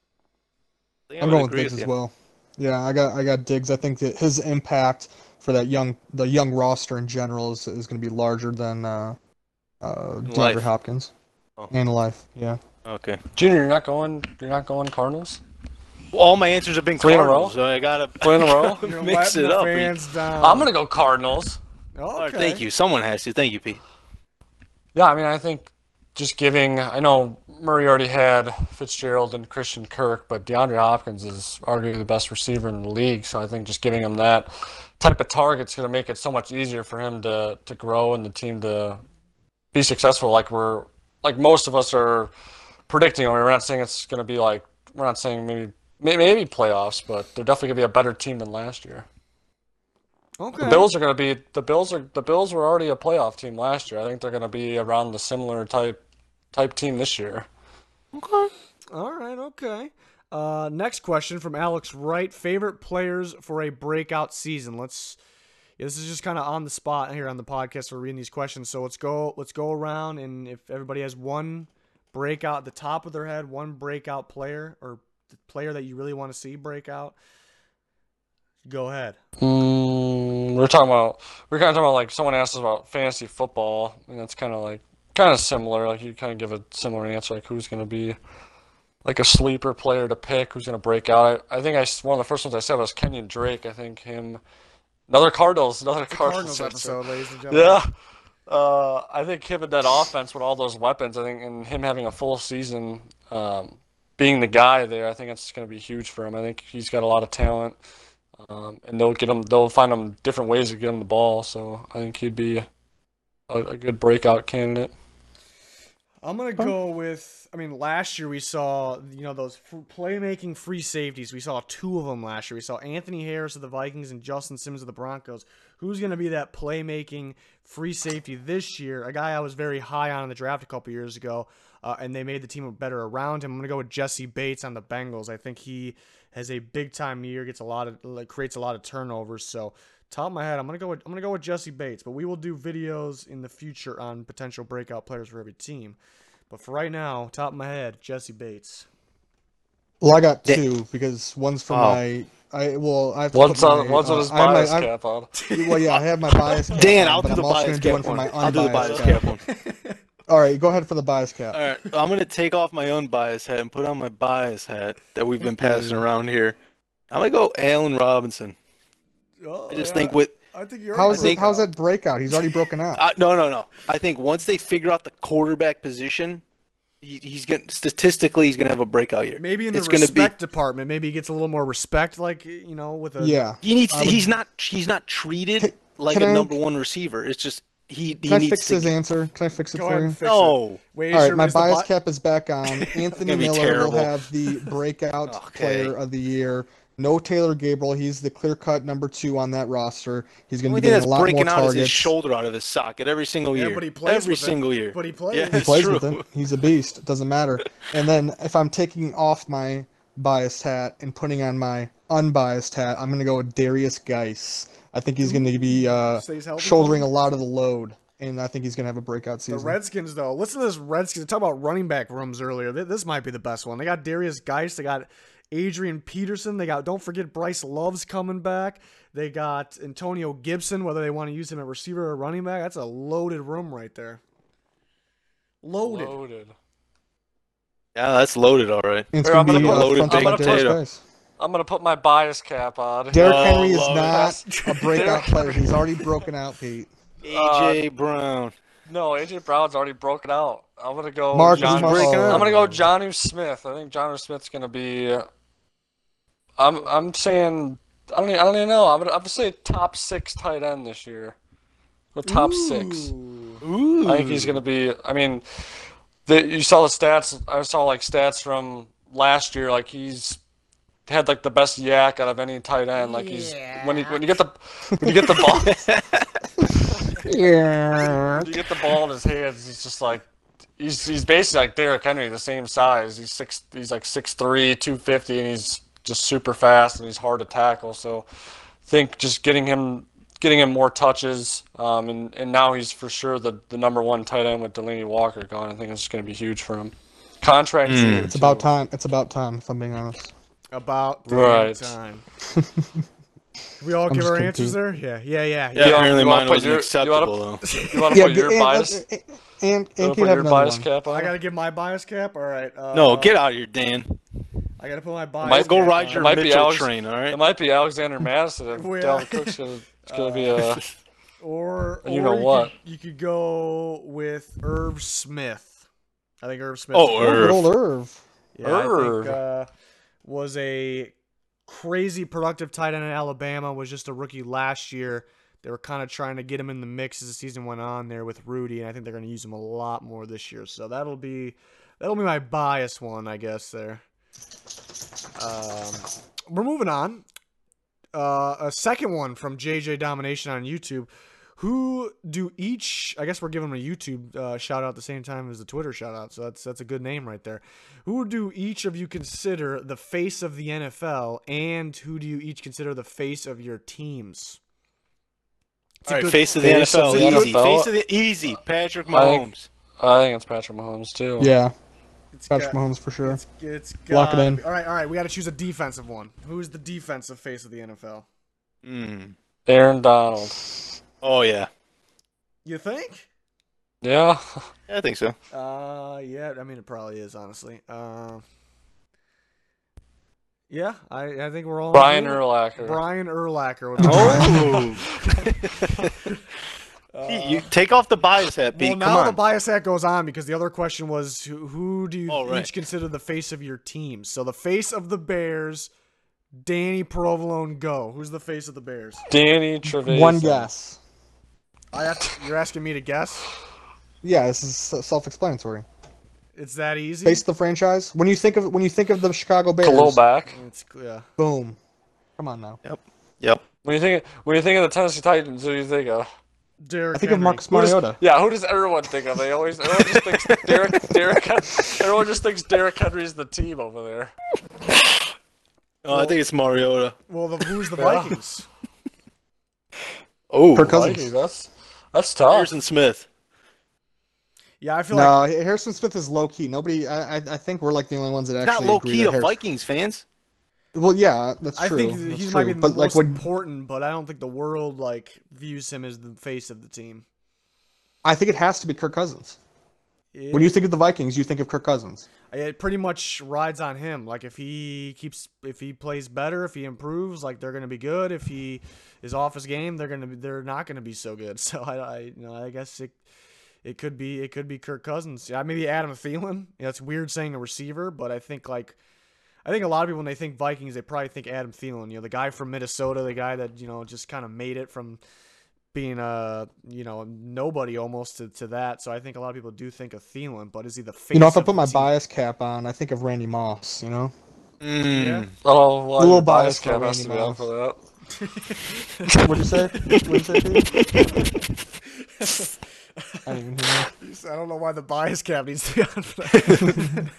I'm going with Diggs as well. Yeah, I got I got Diggs. I think that his impact for that young the young roster in general is, is going to be larger than uh, uh, DeAndre Life. Hopkins. Oh. And life, yeah. Okay. Junior, you're not going. You're not going Cardinals. Well, all my answers have been Three in a Cardinals, row? so I gotta Three in a row? You're mix letting it the up. fans down. I'm gonna go Cardinals. Okay. All right, thank you. Someone has to. Thank you, Pete. Yeah, I mean, I think just giving. I know Murray already had Fitzgerald and Christian Kirk, but DeAndre Hopkins is arguably the best receiver in the league. So I think just giving him that type of target is going to make it so much easier for him to to grow and the team to be successful. Like we're like most of us are predicting. We're not saying it's going to be like we're not saying maybe maybe playoffs, but they're definitely going to be a better team than last year. Okay. The Bills are going to be the Bills are the Bills were already a playoff team last year. I think they're going to be around the similar type type team this year. Okay. All right. Okay. Uh, next question from Alex Wright. Favorite players for a breakout season. Let's. Yeah, this is just kind of on the spot here on the podcast. We're reading these questions, so let's go. Let's go around, and if everybody has one breakout at the top of their head, one breakout player or player that you really want to see break out, go ahead. Mm, we're talking about we're kind of talking about like someone asked us about fantasy football, and that's kind of like kind of similar. Like you kind of give a similar answer, like who's going to be like a sleeper player to pick, who's going to break out. I, I think I one of the first ones I said was Kenyon Drake. I think him. Another Cardinals, another The Cardinals, Cardinals answer. episode, ladies and gentlemen. Yeah. Uh, I think him and that offense with all those weapons, I think, and him having a full season, um, being the guy there, I think it's going to be huge for him. I think he's got a lot of talent, um, and they'll get him. They'll find him different ways to get him the ball. So I think he'd be a, a good breakout candidate. I'm gonna go with. I mean, last year we saw you know those f- playmaking free safeties. We saw two of them last year. We saw Anthony Harris of the Vikings and Justin Simmons of the Broncos. Who's gonna be that playmaking free safety this year? A guy I was very high on in the draft a couple years ago, uh, and they made the team better around him. I'm gonna go with Jesse Bates on the Bengals. I think he has a big time year, gets a lot of like, creates a lot of turnovers. So. Top of my head, I'm gonna go with I'm gonna go with Jesse Bates, but we will do videos in the future on potential breakout players for every team. But for right now, top of my head, Jesse Bates. Well, I got two because one's for Oh. my. I well, I have to One's put on, my, one's uh, on his I have my- bias I'm- cap on. Well, yeah, I have my bias. cap Dan, on, I'll but do the I'm also bias gonna do cap one for one. my I'll do the unbiased bias cap. cap one. All right, go ahead for the bias cap. All right, I'm gonna take off my unbiased hat and put on my bias hat that we've been passing around here. I'm gonna go Allen Robinson. Oh, I just think with I think you're How's think- it, how's that breakout? He's already broken out. uh, no, no, no. I think once they figure out the quarterback position, he, he's going statistically he's gonna have a breakout year. Maybe in the It's gonna be. respect department, maybe he gets a little more respect, like you know, with a Yeah. He needs. To, I would- he's not. He's not treated Can- like can a I- number one receiver. It's just he. Can he I needs fix to. his answer? Can I fix it Go for ahead you? and fix No. it. Wait, All is right, your- my is the bias bi- cap is back on. Anthony gonna be Miller terrible. will have the breakout Okay. player of the year. No Taylor Gabriel. He's the clear-cut number two on that roster. He's The going to only be thing getting that's a lot more breaking out is his targets. shoulder out of his socket every single Yeah, year. but he plays every with it. single year. But he plays. Yeah, He it's Plays true. with it. He's a beast. It doesn't matter. And then if I'm taking off my biased hat and putting on my unbiased hat, I'm going to go with Darius Geis. I think he's going to be uh, Stays healthy. shouldering a lot of the load, and I think he's going to have a breakout The season. Redskins, though, listen to this Redskins. Talk about running back rooms earlier. Th- This might be the best one. They got Darius Geis. They got Adrian Peterson. They got, don't forget, Bryce Love's coming back. They got Antonio Gibson, whether they want to use him at receiver or running back. That's a loaded room right there. Loaded. Loaded. Yeah, that's loaded, all right. And it's Here, going to I'm be gonna uh, put- fronted I'm by gonna Darius put- Geis. I'm gonna put my bias cap on. Derrick Oh, Henry is love not a breakout player. He's already broken out, Pete. A J Brown. No, A J Brown's already broken out. I'm gonna go. Marcus John, Mar- oh. I'm gonna go Jonnu Smith. I think Jonnu Smith's gonna be. I'm I'm saying I don't even, I don't even know. I'm gonna I'm gonna say top six tight end this year. The top six. Ooh. Ooh. I think he's gonna be. I mean, the, you saw the stats. I saw like stats from last year. Like he's had like the best yak out of any tight end. Like he's when you when you get the when you get the ball. Yeah. When you get the ball in his hands, he's just like he's he's basically like Derrick Henry, the same size. He's six he's like six three, two fifty, and he's just super fast and he's hard to tackle. So I think just getting him getting him more touches, um, and, and now he's for sure the, the number one tight end with Delaney Walker gone. I think it's gonna be huge for him. Contract year, It's about too. time. It's about time, if I'm being honest. About damn Right. time. we all I'm give just our kidding, answers Pete. there? Yeah, yeah, yeah. Yeah, You wanna- apparently you wanna mine put wasn't your- you acceptable, wanna- though. You want to put your and, bias? and, and, and, You and wanna can put have your another bias one. cap on? I got to give my bias cap? All right. Uh, No, get out of here, Dan. I got to put my bias Might Go cap ride on. your might be Mitchell Alex- train, all right? It might be Alexander Madison. If Well, Dalvin Cook's gonna, it's gonna be a. Or, You or know you what? Could, you could go with Irv Smith. I think Irv Smith. Oh, Oh, good Irv. old Irv. Yeah, I Irv. think uh, was a crazy productive tight end in Alabama. Was just a rookie last year. They were kind of trying to get him in the mix as the season went on there with Rudy, and I think they're going to use him a lot more this year. So that'll be that'll be my bias one, I guess. There. Um, we're moving on. Uh, a second one from J J Domination on YouTube. Who do each? I guess we're giving them a YouTube uh, shout out at the same time as the Twitter shout out. So that's that's a good name right there. Who do each of you consider the face of the N F L, and who do you each consider the face of your teams? It's a All right, good- face of the Face N F L, of the easy. N F L. Face of the easy. Patrick I think- Mahomes. I think it's Patrick Mahomes too. Yeah, It's Patrick got- Mahomes for sure. It's, it's Lock it gotta in. be- All right, all right. We got to choose a defensive one. Who's the defensive face of the N F L? Mm. Aaron Donald. Oh yeah, You think? Yeah. I think so. Uh, yeah. I mean, it probably is, honestly. Um, yeah, I, I think we're all in Brian agreement. Urlacher. Brian Urlacher. would be- Oh. Pete, you take off the bias hat, Pete. Well, Come now on. the bias hat goes on because the other question was who, who do you Oh, right. each consider the face of your team? So the face of the Bears, Danny Provolone, go. Who's the face of the Bears? Danny Trevathan. One guess. I have to, you're asking me to guess? Yeah, this is s- self-explanatory. It's that easy? Face of the franchise. When you think of when you think of the Chicago Bears, Khalil back. It's, yeah. boom. Come on now. Yep. When you think when you think of the Tennessee Titans, who do you think of? Derrick I think of Henry. Marcus Who does- Mariota. Yeah, who does everyone think of? They always everyone just thinks Derrick Derrick everyone just thinks Derrick Henry's the team over there. Oh, I think it's Mariota. Well, the, who's the Yeah. Vikings? Oh, Kirk Cousins. Vikings, that's that's tough. Harrison Smith. Yeah, I feel like No, Harrison Smith is low key. Nobody. I, I I think we're like the only ones that Not actually low agree key that of Harrison- Vikings fans. Well, yeah, that's I true. think that's he true. might be the but like most when important, but I don't think the world like views him as the face of the team. I think it has to be Kirk Cousins. It, When you think of the Vikings, you think of Kirk Cousins. it pretty much rides on him. Like if he keeps, if he plays better, if he improves, like they're gonna be good. If he is off his game, they're gonna be, they're not gonna be so good. So I, I you know, I guess it it could be it could be Kirk Cousins. Yeah, maybe Adam Thielen. Yeah, it's weird saying a receiver, but I think like I think a lot of people when they think Vikings, they probably think Adam Thielen. You know, the guy from Minnesota, the guy that you know just kind of made it from being a you know nobody almost to, to that. So I think a lot of people do think of Thielen, but is he the face? You know, if I of put the my team? bias cap on, I think of Randy Moss. You know, Yeah. Mm. Oh, well, A little your bias biased for cap has to Randy be on Moss. for that. what'd you say? What'd you say, Pete? I didn't even hear you. I don't know why the bias cap needs to be on for that.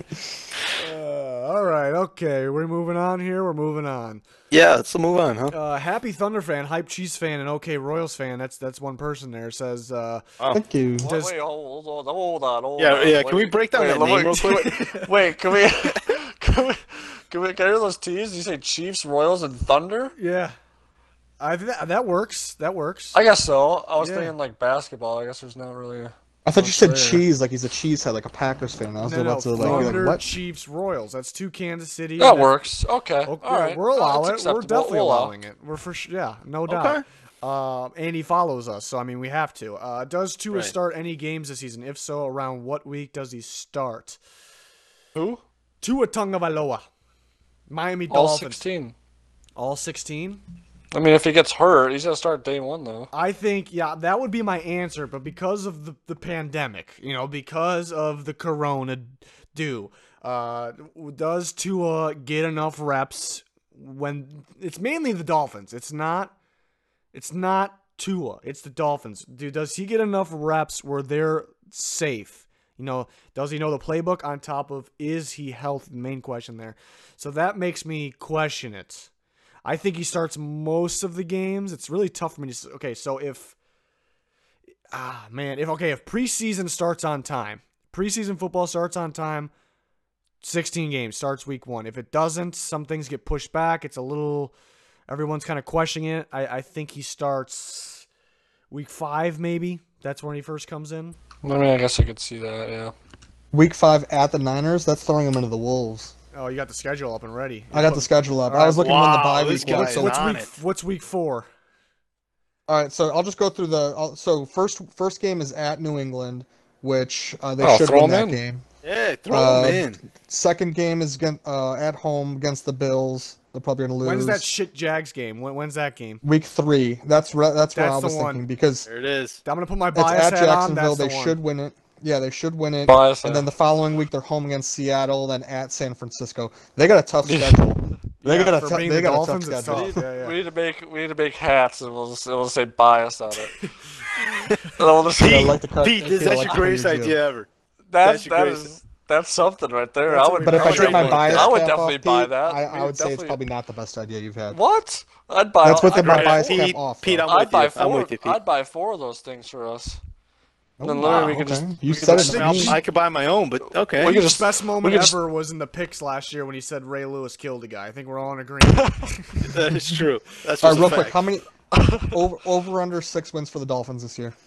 uh, all right, okay, we're moving on here. We're moving on. Yeah, let's move on, huh? Uh, Happy Thunder fan, Hype Chiefs fan, and OK Royals fan. That's that's one person there. Says uh, Oh. Thank you. Wait, Does- wait, hold on, hold on, hold Yeah, on. yeah. Wait, Can we break down wait, that wait, name real wait, quick? wait, wait, can we, can we, can we, can I hear those teams? You say Chiefs, Royals, and Thunder? yeah, I think that, that works. That works. I guess so. I was Yeah. thinking like basketball. I guess there's not really. A... I thought you said There. cheese, like he's a cheesehead, like a Packers fan. I was no, no, about to like, be like, Thunder, what? Chiefs, Royals. That's two Kansas City. That That's- works. Okay. Okay, All right. we're Oh, allowing it's it. We're acceptable. definitely We'll allow. allowing it. We're for sure. Yeah, no doubt. Um, and he follows us, so I mean we have to. Uh, does Tua Right. start any games this season? If so, around what week does he start? Who? Tua Tagovailoa, Miami All Dolphins. sixteen. All sixteen. I mean, if he gets hurt, he's gonna start day one though. I think, yeah, that would be my answer, but because of the, the pandemic, you know, because of the corona do, uh, does Tua get enough reps when it's mainly the Dolphins? It's not, it's not Tua, it's the Dolphins. Dude, does he get enough reps where they're safe? You know, does he know the playbook on top of is he healthy? Main question there. So that makes me question it. I think he starts most of the games. It's really tough for me to. Okay, so if ah man, if okay, if preseason starts on time, preseason football starts on time. sixteen games starts week one. If it doesn't, some things get pushed back. It's a little. Everyone's kind of questioning it. I, I think he starts week five, maybe. That's when he first comes in. I mean, I guess I could see that. Yeah. Week five at the Niners. That's throwing him into the Wolves. Oh, you got the schedule up and ready. I got the schedule up. All I was right, looking when the wow, bye this week guy was. is So what's on week? it. What's week four? all right, so I'll just go through the. I'll, so first, first game is at New England, which uh, they Oh, should throw win him that in. game. Yeah, throw Uh, him in. Second game is again, uh, at home against the Bills. They're probably gonna lose. When's that shit Jags game? When, when's that game? Week three. That's re- that's where That's I the was one. thinking because There it is. I'm gonna put my it's bias at hat on. Jacksonville. That's the They one. should win it. Yeah, they should win it. Bias And hat. then the following week they're home against Seattle, then at San Francisco. They got a tough schedule. They Yeah, got for a, tou- being they the got Dolphins, a tough it's schedule. tough. Yeah, yeah. We need to make we need to make hats and we'll just it'll say bias on it. And we'll just, Yeah, I Pete, like the cut- Pete, this, I that's like your the greatest color you do. idea ever. that's that's your that greatest- is that's something right there. That's I what would. we But if I I get would my definitely- bias I would cap definitely off, buy Pete, that. I, We I would would say it's definitely- probably not the best idea you've had. What? I'd buy. That's with the- I'd my buy bias four- cap Pete, off, Pete, though. I'm I'd with buy you. I'm four. with you, Pete. I'd buy four of those things for us. Oh, then literally we wow, could just- okay. we You could said just it. Well, to me. I could buy my own, but okay. We could His just best moment we could just- ever was in the picks last year when he said Ray Lewis killed a guy. I think we're all in agreement. That is true. That's All just right, real a quick. fact. How many over over under six wins for the Dolphins this year?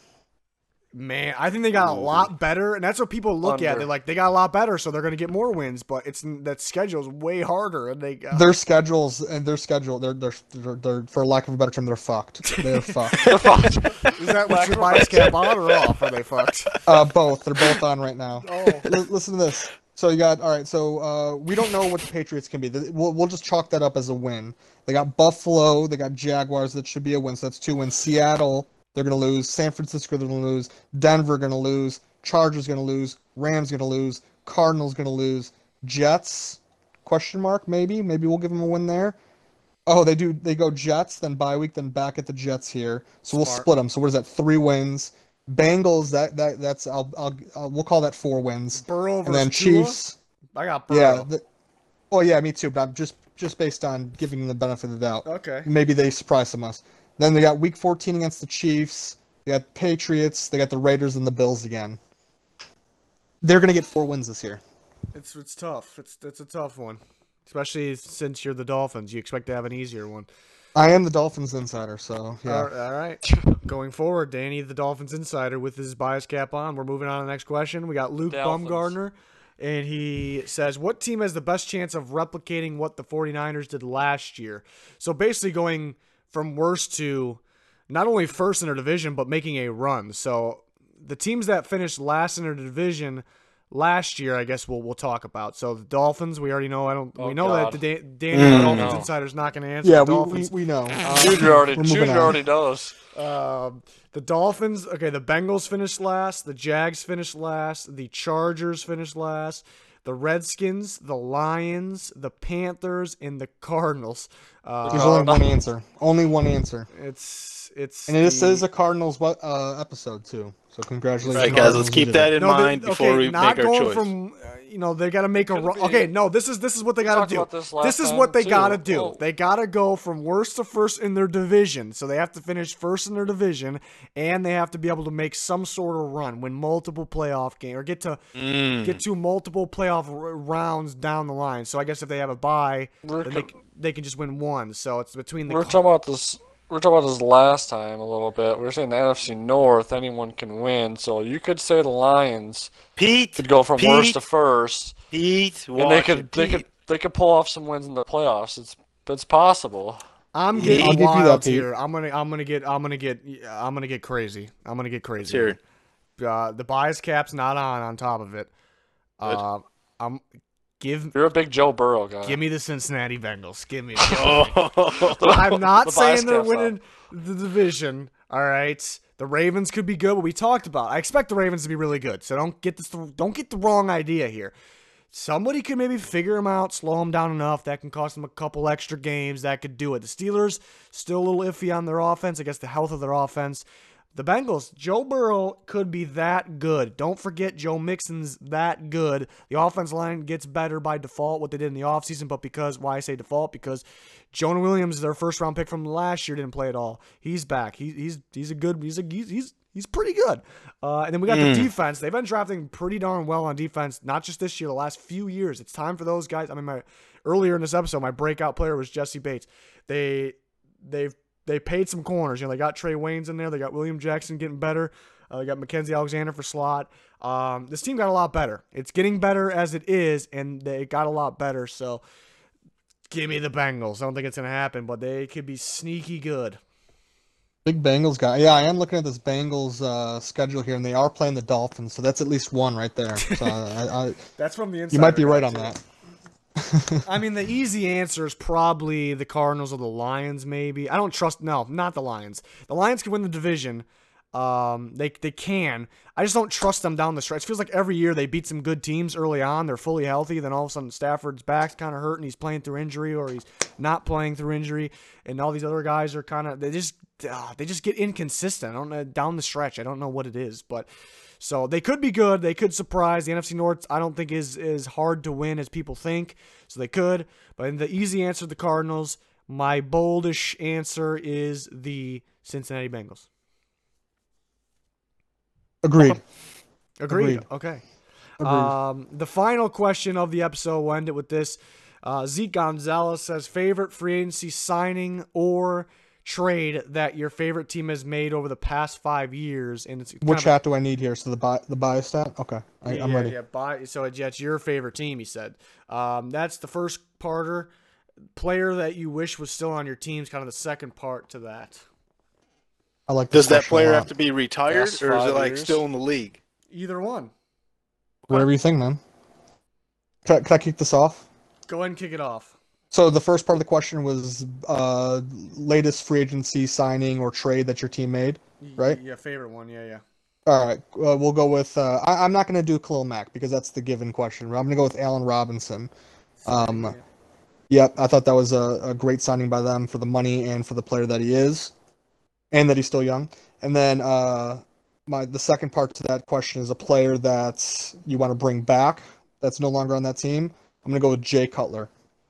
Man, I think they got a lot better, and that's what people look at. Under. They're like, they got a lot better, so they're going to get more wins. But it's that schedule's way harder, and they got. Their schedules and their schedule, they're, they're they're they're for lack of a better term, they're fucked. They're fucked. Is that what your bias cap on or off? Are they fucked? Uh, both. They're both on right now. Oh, L- listen to this. So you got all right. So uh, we don't know what the Patriots can be. The- We'll we'll just chalk that up as a win. They got Buffalo. They got Jaguars. That should be a win. So that's two wins. Seattle, they're gonna lose. San Francisco, they're gonna lose. Denver, gonna lose. Chargers, gonna lose. Rams, gonna lose. Cardinals, gonna lose. Jets, question mark? Maybe. Maybe we'll give them a win there. Oh, they do. They go Jets, then bye week, then back at the Jets here. So we'll Smart. split them. So what is that? Three wins. Bengals. That that that's. I'll I'll, I'll we'll call that four wins. Burrow And versus then Tua? Chiefs. I got Burrow. Yeah. The, oh yeah, me too. But I'm just just based on giving them the benefit of the doubt. Okay. Maybe they surprise some us. Then they got Week fourteen against the Chiefs. They got Patriots. They got the Raiders and the Bills again. They're gonna get four wins this year. It's it's tough. It's it's a tough one, especially since you're the Dolphins. You expect to have an easier one. I am the Dolphins insider, so yeah. All, all right. Going forward, Danny, the Dolphins insider, with his bias cap on. We're moving on to the next question. We got Luke Dolphins. Bumgardner, and he says, what team has the best chance of replicating what the 49ers did last year? So basically going from worst to not only first in their division, but making a run. So the teams that finished last in their division last year, I guess we'll we'll talk about. So the Dolphins, we already know. I don't. Oh, we know God. that the da- Danny Mm. Dolphins No. Insider's not going to answer Yeah, the we, we, Dolphins. we know. Junior already, We're moving Junior on. already knows. Um, the Dolphins, okay, the Bengals finished last, the Jags finished last, the Chargers finished last, the Redskins, the Lions, the Panthers, and the Cardinals. Uh, There's only one answer. Only one anscer. it's it's And this the- is a Cardinals what uh, episode too. So congratulations. Right, to guys, Cardinals, let's you keep did that it. in no, the- mind before okay, we not make our going choice. from uh, you know they got to make a Could ru- be- okay. No, this is this is what they got to talked do. about this last This is time, what they too. got to do. Whoa. They got to go from worst to first in their division. So they have to finish first in their division, and they have to be able to make some sort of run, win multiple playoff games, or get to Mm. get to multiple playoff r- rounds down the line. So I guess if they have a bye, We're, then they, c- they can just win one. So it's between the we're Car- talking about this. We were talking about this last time a little bit. We were saying the N F C North, anyone can win. So you could say the Lions Pete, could go from Pete, worst to first, Pete, and they watch could it, they Pete. could they could pull off some wins in the playoffs. It's it's possible. I'm I'll getting give you that, wild Pete. here. I'm gonna I'm gonna get I'm gonna get I'm gonna get crazy. I'm gonna get crazy. Let's hear it. Uh, the bias cap's not on. On top of it, uh, I'm give You're a big Joe Burrow guy. give me the Cincinnati Bengals. Give me. Oh. I'm not The bias saying they're cap's on. winning the division. All right, the Ravens could be good, but we talked about. I expect the Ravens to be really good. So don't get this. Don't get the wrong idea here. Somebody could maybe figure them out, slow them down enough. That can cost them a couple extra games. That could do it. The Steelers still a little iffy on their offense. I guess the health of their offense. The Bengals, Joe Burrow could be that good. Don't forget Joe Mixon's that good. The offense line gets better by default, what they did in the offseason, but because, why I say default, because Jonah Williams, their first round pick from last year, didn't play at all. He's back. He, he's he's a good, he's a, he's, he's He's pretty good. Uh, and then we got Mm. the defense. They've been drafting pretty darn well on defense, not just this year, the last few years. It's time for those guys. I mean, my earlier in this episode, my breakout player was Jesse Bates. They they've they paid some corners. You know, they got Trey Waynes in there. They got William Jackson getting better. Uh, they got Mackenzie Alexander for slot. Um, this team got a lot better. It's getting better as it is, and they got a lot better. So give me the Bengals. I don't think it's going to happen, but they could be sneaky good. Big Bengals guy. Yeah, I am looking at this Bengals uh, schedule here, and they are playing the Dolphins, so that's at least one right there. So I, I, That's from the inside. you might be right on that. I mean, the easy answer is probably the Cardinals or the Lions, maybe. I don't trust. No, not the Lions. The Lions can win the division. Um, they they can. I just don't trust them down the stretch. It feels like every year they beat some good teams early on. They're fully healthy. Then all of a sudden Stafford's back's kind of hurt and he's playing through injury, or he's not playing through injury. And all these other guys are kind of they just uh, they just get inconsistent. I don't know down the stretch. I don't know what it is, but. So they could be good. They could surprise. The N F C North, I don't think, is is hard to win as people think. So they could. But in the easy answer, the Cardinals. My boldish answer is the Cincinnati Bengals. Agreed. Agreed. Agreed. Okay. Agreed. Um, the final question of the episode, we'll end it with this. Uh, Zeke Gonzalez says, favorite free agency signing or trade that your favorite team has made over the past five years? And it's kind Which of- hat do I need here? So the bi- the bias stat? Okay, I, I'm yeah, ready. Yeah, buy, so yeah, it's your favorite team, he said. Um, that's the first parter. Player that you wish was still on your team is kind of the second part to that. I like this Does that question a player lot. have to be retired, Past or is it five like years? still in the league? Either one. Whatever you think, man. Can I, can I kick this off? Go ahead and kick it off. So the first part of the question was uh, latest free agency signing or trade that your team made, Y- right? Yeah, favorite one. Yeah, yeah. All right, uh, we'll go with. Uh, I, I'm not going to do Khalil Mack because that's the given question. I'm going to go with Allen Robinson. Um, Yeah. Yep, I thought that was a, a great signing by them for the money and for the player that he is, and that he's still young. And then uh, my the second part to that question is a player that you want to bring back that's no longer on that team. I'm going to go with Jay Cutler.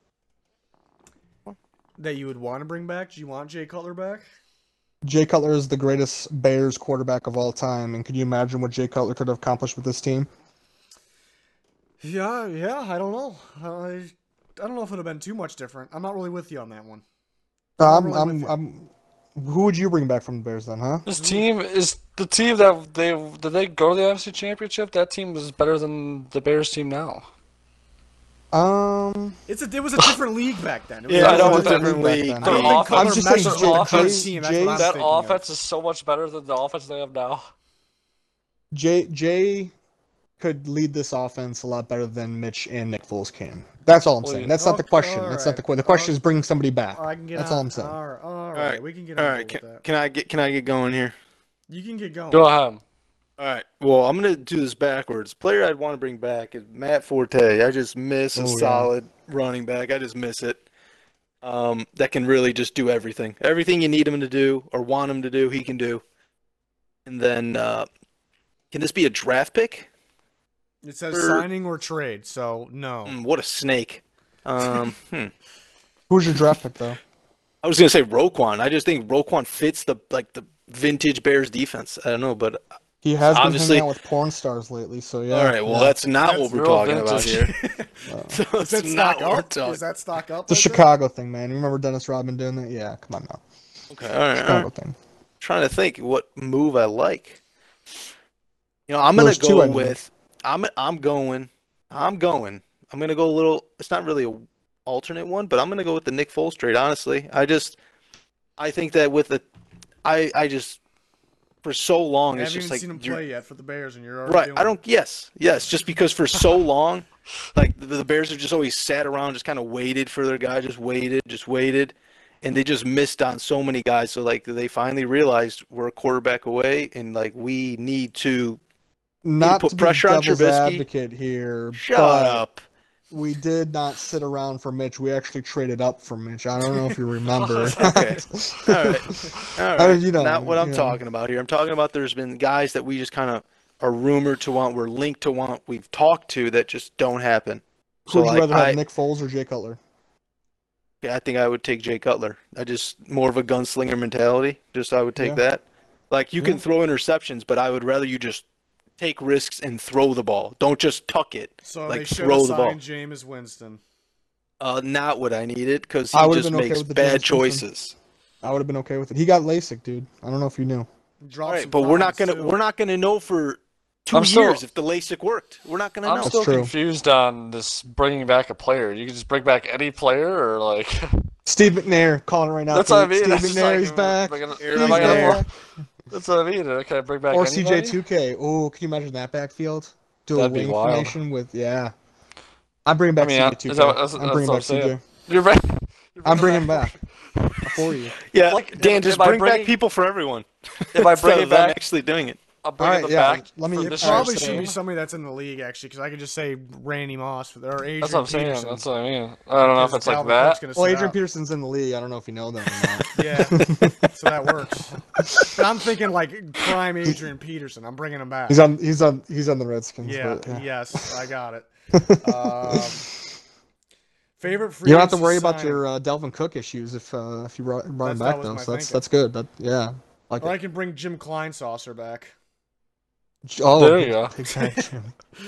That you would want to bring back? Do you want Jay Cutler back? Jay Cutler is the greatest Bears quarterback of all time, and can you imagine what Jay Cutler could have accomplished with this team? Yeah, yeah. I don't know. I, I don't know if it would have been too much different. I'm not really with you on that one. I'm, really I'm, with you. I'm, who would you bring back from the Bears then, huh? This team is the team that they did they go to the N F C Championship. That team is better than the Bears team now. Um, It's a, it was a different league back then. It was Yeah, I a know, different but different back league. then. Their I don't think offense- Cutler I'm just meshed saying with Jay- the current Jay- team. That's what I'm Jay's- That thinking of. offense is so much better than the offense they have now. Jay Jay could lead this offense a lot better than Mitch and Nick Foles can. That's all I'm Well, saying. you- That's not the Okay, question. all That's not right. the question. The question Okay. is bringing somebody back. I can get That's on. all I'm saying. All right, all All right, right, we can get all on right. board Can, with that. can I get can I get going here? You can get going. Go ahead. All right. Well, I'm gonna do this backwards. Player I'd want to bring back is Matt Forte. I just miss a Oh, yeah. solid running back. I just miss it. Um, that can really just do everything. Everything you need him to do or want him to do, he can do. And then, uh, can this be a draft pick? It says Er- signing or trade, so no. Mm, what a snake. Um, hmm. Who's your draft pick though? I was gonna say Roquan. I just think Roquan fits the like the vintage Bears defense. I don't know, but He has been Obviously- hanging out with porn stars lately, so yeah. all right. Well, yeah. that's not That's what we're real talking about vintage. here. Uh, So Is that it's not stock what we're up? talking. Is that stock up? It's a right there? Chicago thing, man. You remember Dennis Rodman doing that? Yeah, come on now. Okay. All right. All Chicago right. thing. Trying to think what move I like. You know, I'm gonna There's two go I know. with. I'm I'm going. I'm going. I'm gonna go a little. It's not really a alternate one, but I'm gonna go with the Nick Foles trade. Honestly, I just, I think that with the, I I just, for so long I it's haven't just even like seen him you're- play yet for the Bears, and you're already right. doing I don't. Yes, yes. Just because for so long, like the, the Bears have just always sat around, just kind of waited for their guy, just waited, just waited, and they just missed on so many guys. So like they finally realized we're a quarterback away, and like we need to Not put to pressure be on devil's Trubisky. advocate here, shut but up. we did not sit around for Mitch. We actually traded up for Mitch. I don't know if you remember. Okay. All right. All Uh, right. you know, Not what I'm you know. talking about here. I'm talking about there's been guys that we just kind of are rumored to want, we're linked to want, we've talked to that just don't happen. Who So would you like rather have, I, Nick Foles or Jay Cutler? I think I would take Jay Cutler. I just more of a gunslinger mentality. Just I would take Yeah. that. Like you can Yeah. throw interceptions, but I would rather you just take risks and throw the ball. Don't just tuck it. So like they should throw have the ball. signed Jameis Winston. Uh, not what I needed because he I would've just been okay makes with the bad Jameis Winston. choices. I would have been okay with it. He got LASIK, dude. I don't know if you knew. Drop All right, some but we're not bombs, gonna too. we're not gonna know for two I'm still- years if the LASIK worked. We're not gonna I'm know. That's still true. confused on this bringing back a player. You can just bring back any player, or like Steve McNair calling it right now. that's what I Pete. mean. Steve That's just McNair, like, he's am back. I gonna- Here am we I gonna go. more- That's what I mean. Can I bring back Or C J anybody? two K. Oh, can you imagine that backfield? Dual That'd be wing wild. formation with yeah. I'm bringing back I mean, I- C J two K. is that what- that's- I'm that's bringing what back I'm saying. C J. You're right. You're I'm bringing bringing back for you. Yeah, Like, Dan, am- just am I bring back bringing- people for everyone. If I Instead bring of it them back, actually doing it. I'm bringing Alright, them yeah, back. let me- for It this Alright, probably year's should be team. somebody that's in the league, actually, because I could just say Randy Moss or Adrian That's what I'm saying. Peterson. That's what I mean. I don't know if because it's like Dalvin Cook's that. gonna Well, sit Adrian out. Peterson's in the league. I don't know if you know that or not. Yeah, so that works. But I'm thinking like prime Adrian Peterson. I'm bringing him back. He's on. He's on. He's on the Redskins. yeah, but, yeah. yes, I got it. Um, favorite free You don't have to agency worry about signing? your uh, Delvin Cook issues if uh, if you brought, brought him That's- that back was though. my So that's thinking. that's good. That yeah. Like Or it. I can bring Jim Kleinsaucer back. Oh, There you go. Big guy, Jim.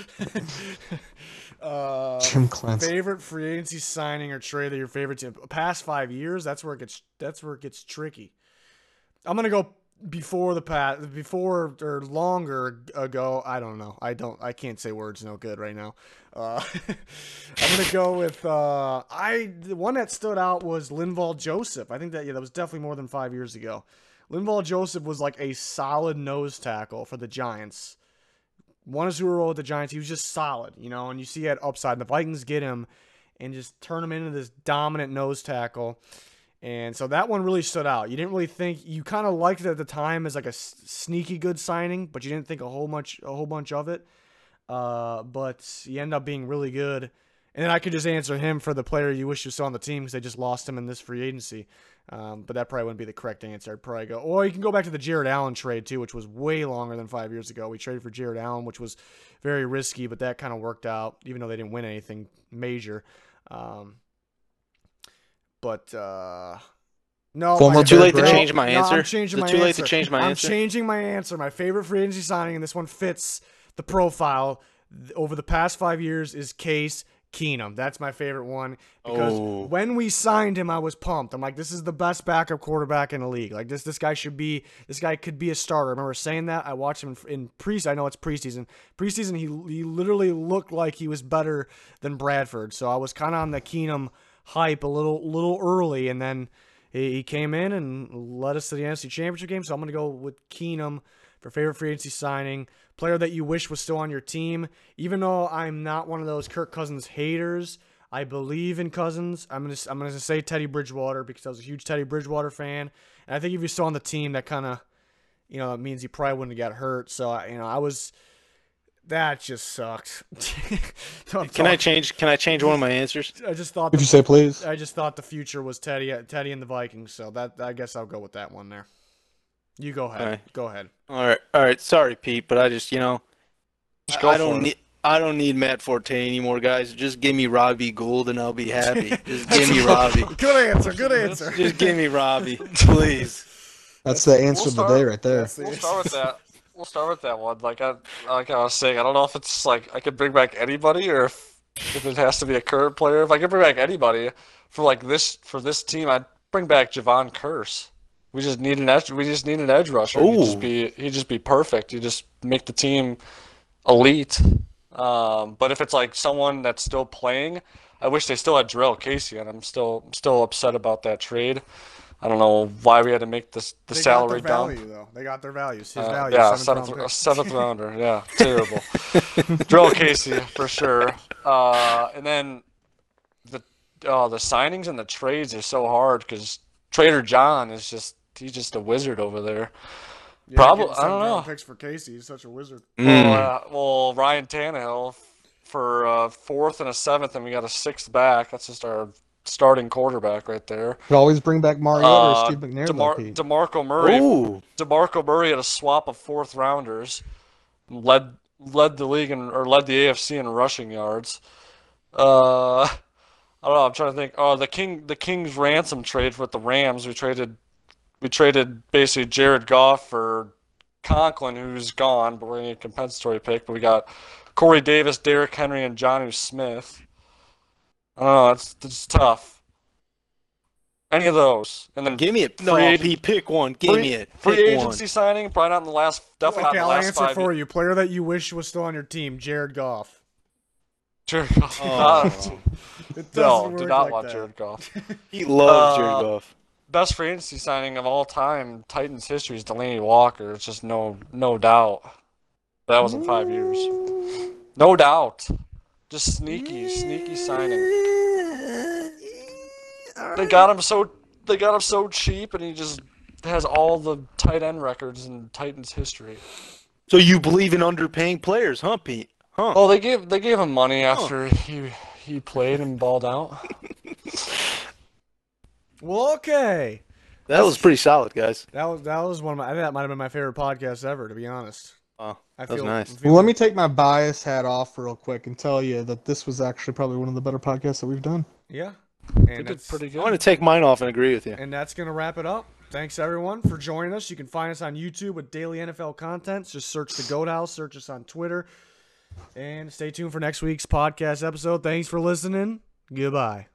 uh, Jim Clancy. favorite free agency signing or trade of your favorite team past five years. That's where it gets. That's where it gets tricky. I'm gonna go before the past, before or longer ago. I don't know. I don't. I can't say words no good right now. Uh, I'm gonna go with. Uh, I the one that stood out was Linval Joseph. I think that yeah, that was definitely more than five years ago. Linval Joseph was like a solid nose tackle for the Giants. Won a Super Bowl with the Giants. He was just solid, you know, and you see that upside. The Vikings get him and just turn him into this dominant nose tackle. And so that one really stood out. You didn't really think, you kind of liked it at the time as like a s- sneaky good signing, but you didn't think a whole much a whole bunch of it. Uh, but he ended up being really good. And then I could just answer him for the player you wish you saw on the team because they just lost him in this free agency. Um, but that probably wouldn't be the correct answer. I'd probably go, or you can go back to the Jared Allen trade too, which was way longer than five years ago. We traded for Jared Allen, which was very risky, but that kind of worked out, even though they didn't win anything major. Um, but uh, no, Former my- Is it too late to Great. change my no, answer? I'm changing Is it my too late answer. to change my I'm answer? changing my answer. My favorite free agency signing, and this one fits the profile th- over the past five years, is Case Keenum. That's my favorite one because Oh. when we signed him, I was pumped. I'm like, this is the best backup quarterback in the league. Like this, this guy should be. This guy could be a starter. I remember saying that. I watched him in, in preseason. I know it's preseason. Preseason, he he literally looked like he was better than Bradford. So I was kind of on the Keenum hype a little little early, and then he, he came in and led us to the N F C Championship game. So I'm gonna go with Keenum for favorite free agency signing, player that you wish was still on your team. Even though I'm not one of those Kirk Cousins haters, I believe in Cousins. I'm gonna I'm gonna say Teddy Bridgewater because I was a huge Teddy Bridgewater fan, and I think if he's still on the team, that kind of, you know, it means he probably wouldn't have got hurt. So I, you know, I was. That just sucks. Can I change? Can I change one of my answers? I just thought. Would the, you say please? I just thought the future was Teddy, Teddy and the Vikings. So that I guess I'll go with that one there. You go ahead. Okay. Go ahead. All right, all right. Sorry, Pete, but I just, you know, Just go I for don't it. need. I don't need Matt Forte anymore, guys. Just give me Robbie Gould and I'll be happy. Just give me Robbie. Good answer. Good answer. Just give me Robbie, please. That's the answer We'll of the start- day right there. That's the We'll answer. start with that. We'll start with that one. Like I, like I was saying, I don't know if it's like I could bring back anybody or if, if it has to be a current player. If I could bring back anybody for like this for this team, I'd bring back Javon Curse. We just need an edge. We just need an edge rusher. He'd just Ooh. be he'd just be perfect. He'd just make the team elite. Um, but if it's like someone that's still playing, I wish they still had Jarrell Casey, and I'm still I'm still upset about that trade. I don't know why we had to make this the They salary got their dump. value though. They got their values. His Uh, value. yeah, seventh, seventh, round a pick. seventh rounder. Yeah, terrible. Jarrell Casey for sure. Uh, and then the uh, the signings and the trades are so hard because Trader John is just he's just a wizard over there. Yeah, Probably- getting I don't seventh round know. Picks for Casey. He's such a wizard. Mm. Well, uh, well, Ryan Tannehill f- for uh, fourth and a seventh, and we got a sixth back. That's just our starting quarterback right there. Could always bring back Mariota Uh, or Steve McNair, though, DeMar- Pete. DeMarco Murray. Ooh. DeMarco Murray had a swap of fourth rounders, led led the league in, or led the A F C in rushing yards. Uh, I don't know. I'm trying to think. Oh, the King the King's ransom trade with the Rams. We traded we traded basically Jared Goff for Conklin, who's gone, but we're gonna need a compensatory pick. But we got Corey Davis, Derrick Henry, and Jonnu Smith. I don't know. It's it's tough. Any of those, and then Give me it. No, Free agent- Pete, pick one. Give free, me it. free Pick agency signing, probably not in the last, definitely Okay, not I'll in the last answer five for you. Player that you wish was still on your team, Jared Goff. Jared Goff. one. Uh, Oh. It no, doesn't do work not like want that. Jared Goff. He loves Uh, Jared Goff. Best free agency signing of all time, Titans history, is Delaney Walker. It's just no, no doubt. That was in five years. No doubt. Just sneaky, sneaky signing. They got him so, they got him so cheap, and he just has all the tight end records in Titans history. So you believe in underpaying players, huh, Pete? Huh? Oh, they gave they gave him money after he he played and balled out. Well, okay. That was pretty solid, guys. That was that was one of my. I think that might have been my favorite podcast ever, to be honest. Oh, I that was feel nice. I'm Well, feeling- let me take my bias hat off real quick and tell you that this was actually probably one of the better podcasts that we've done. Yeah. They And did that's, pretty I want good. to take mine off and agree with you. and that's gonna wrap it up. Thanks everyone for joining us. You can find us on YouTube with daily N F L content. Just search the Goat House. Search us on Twitter, and stay tuned for next week's podcast episode. Thanks for listening. Goodbye.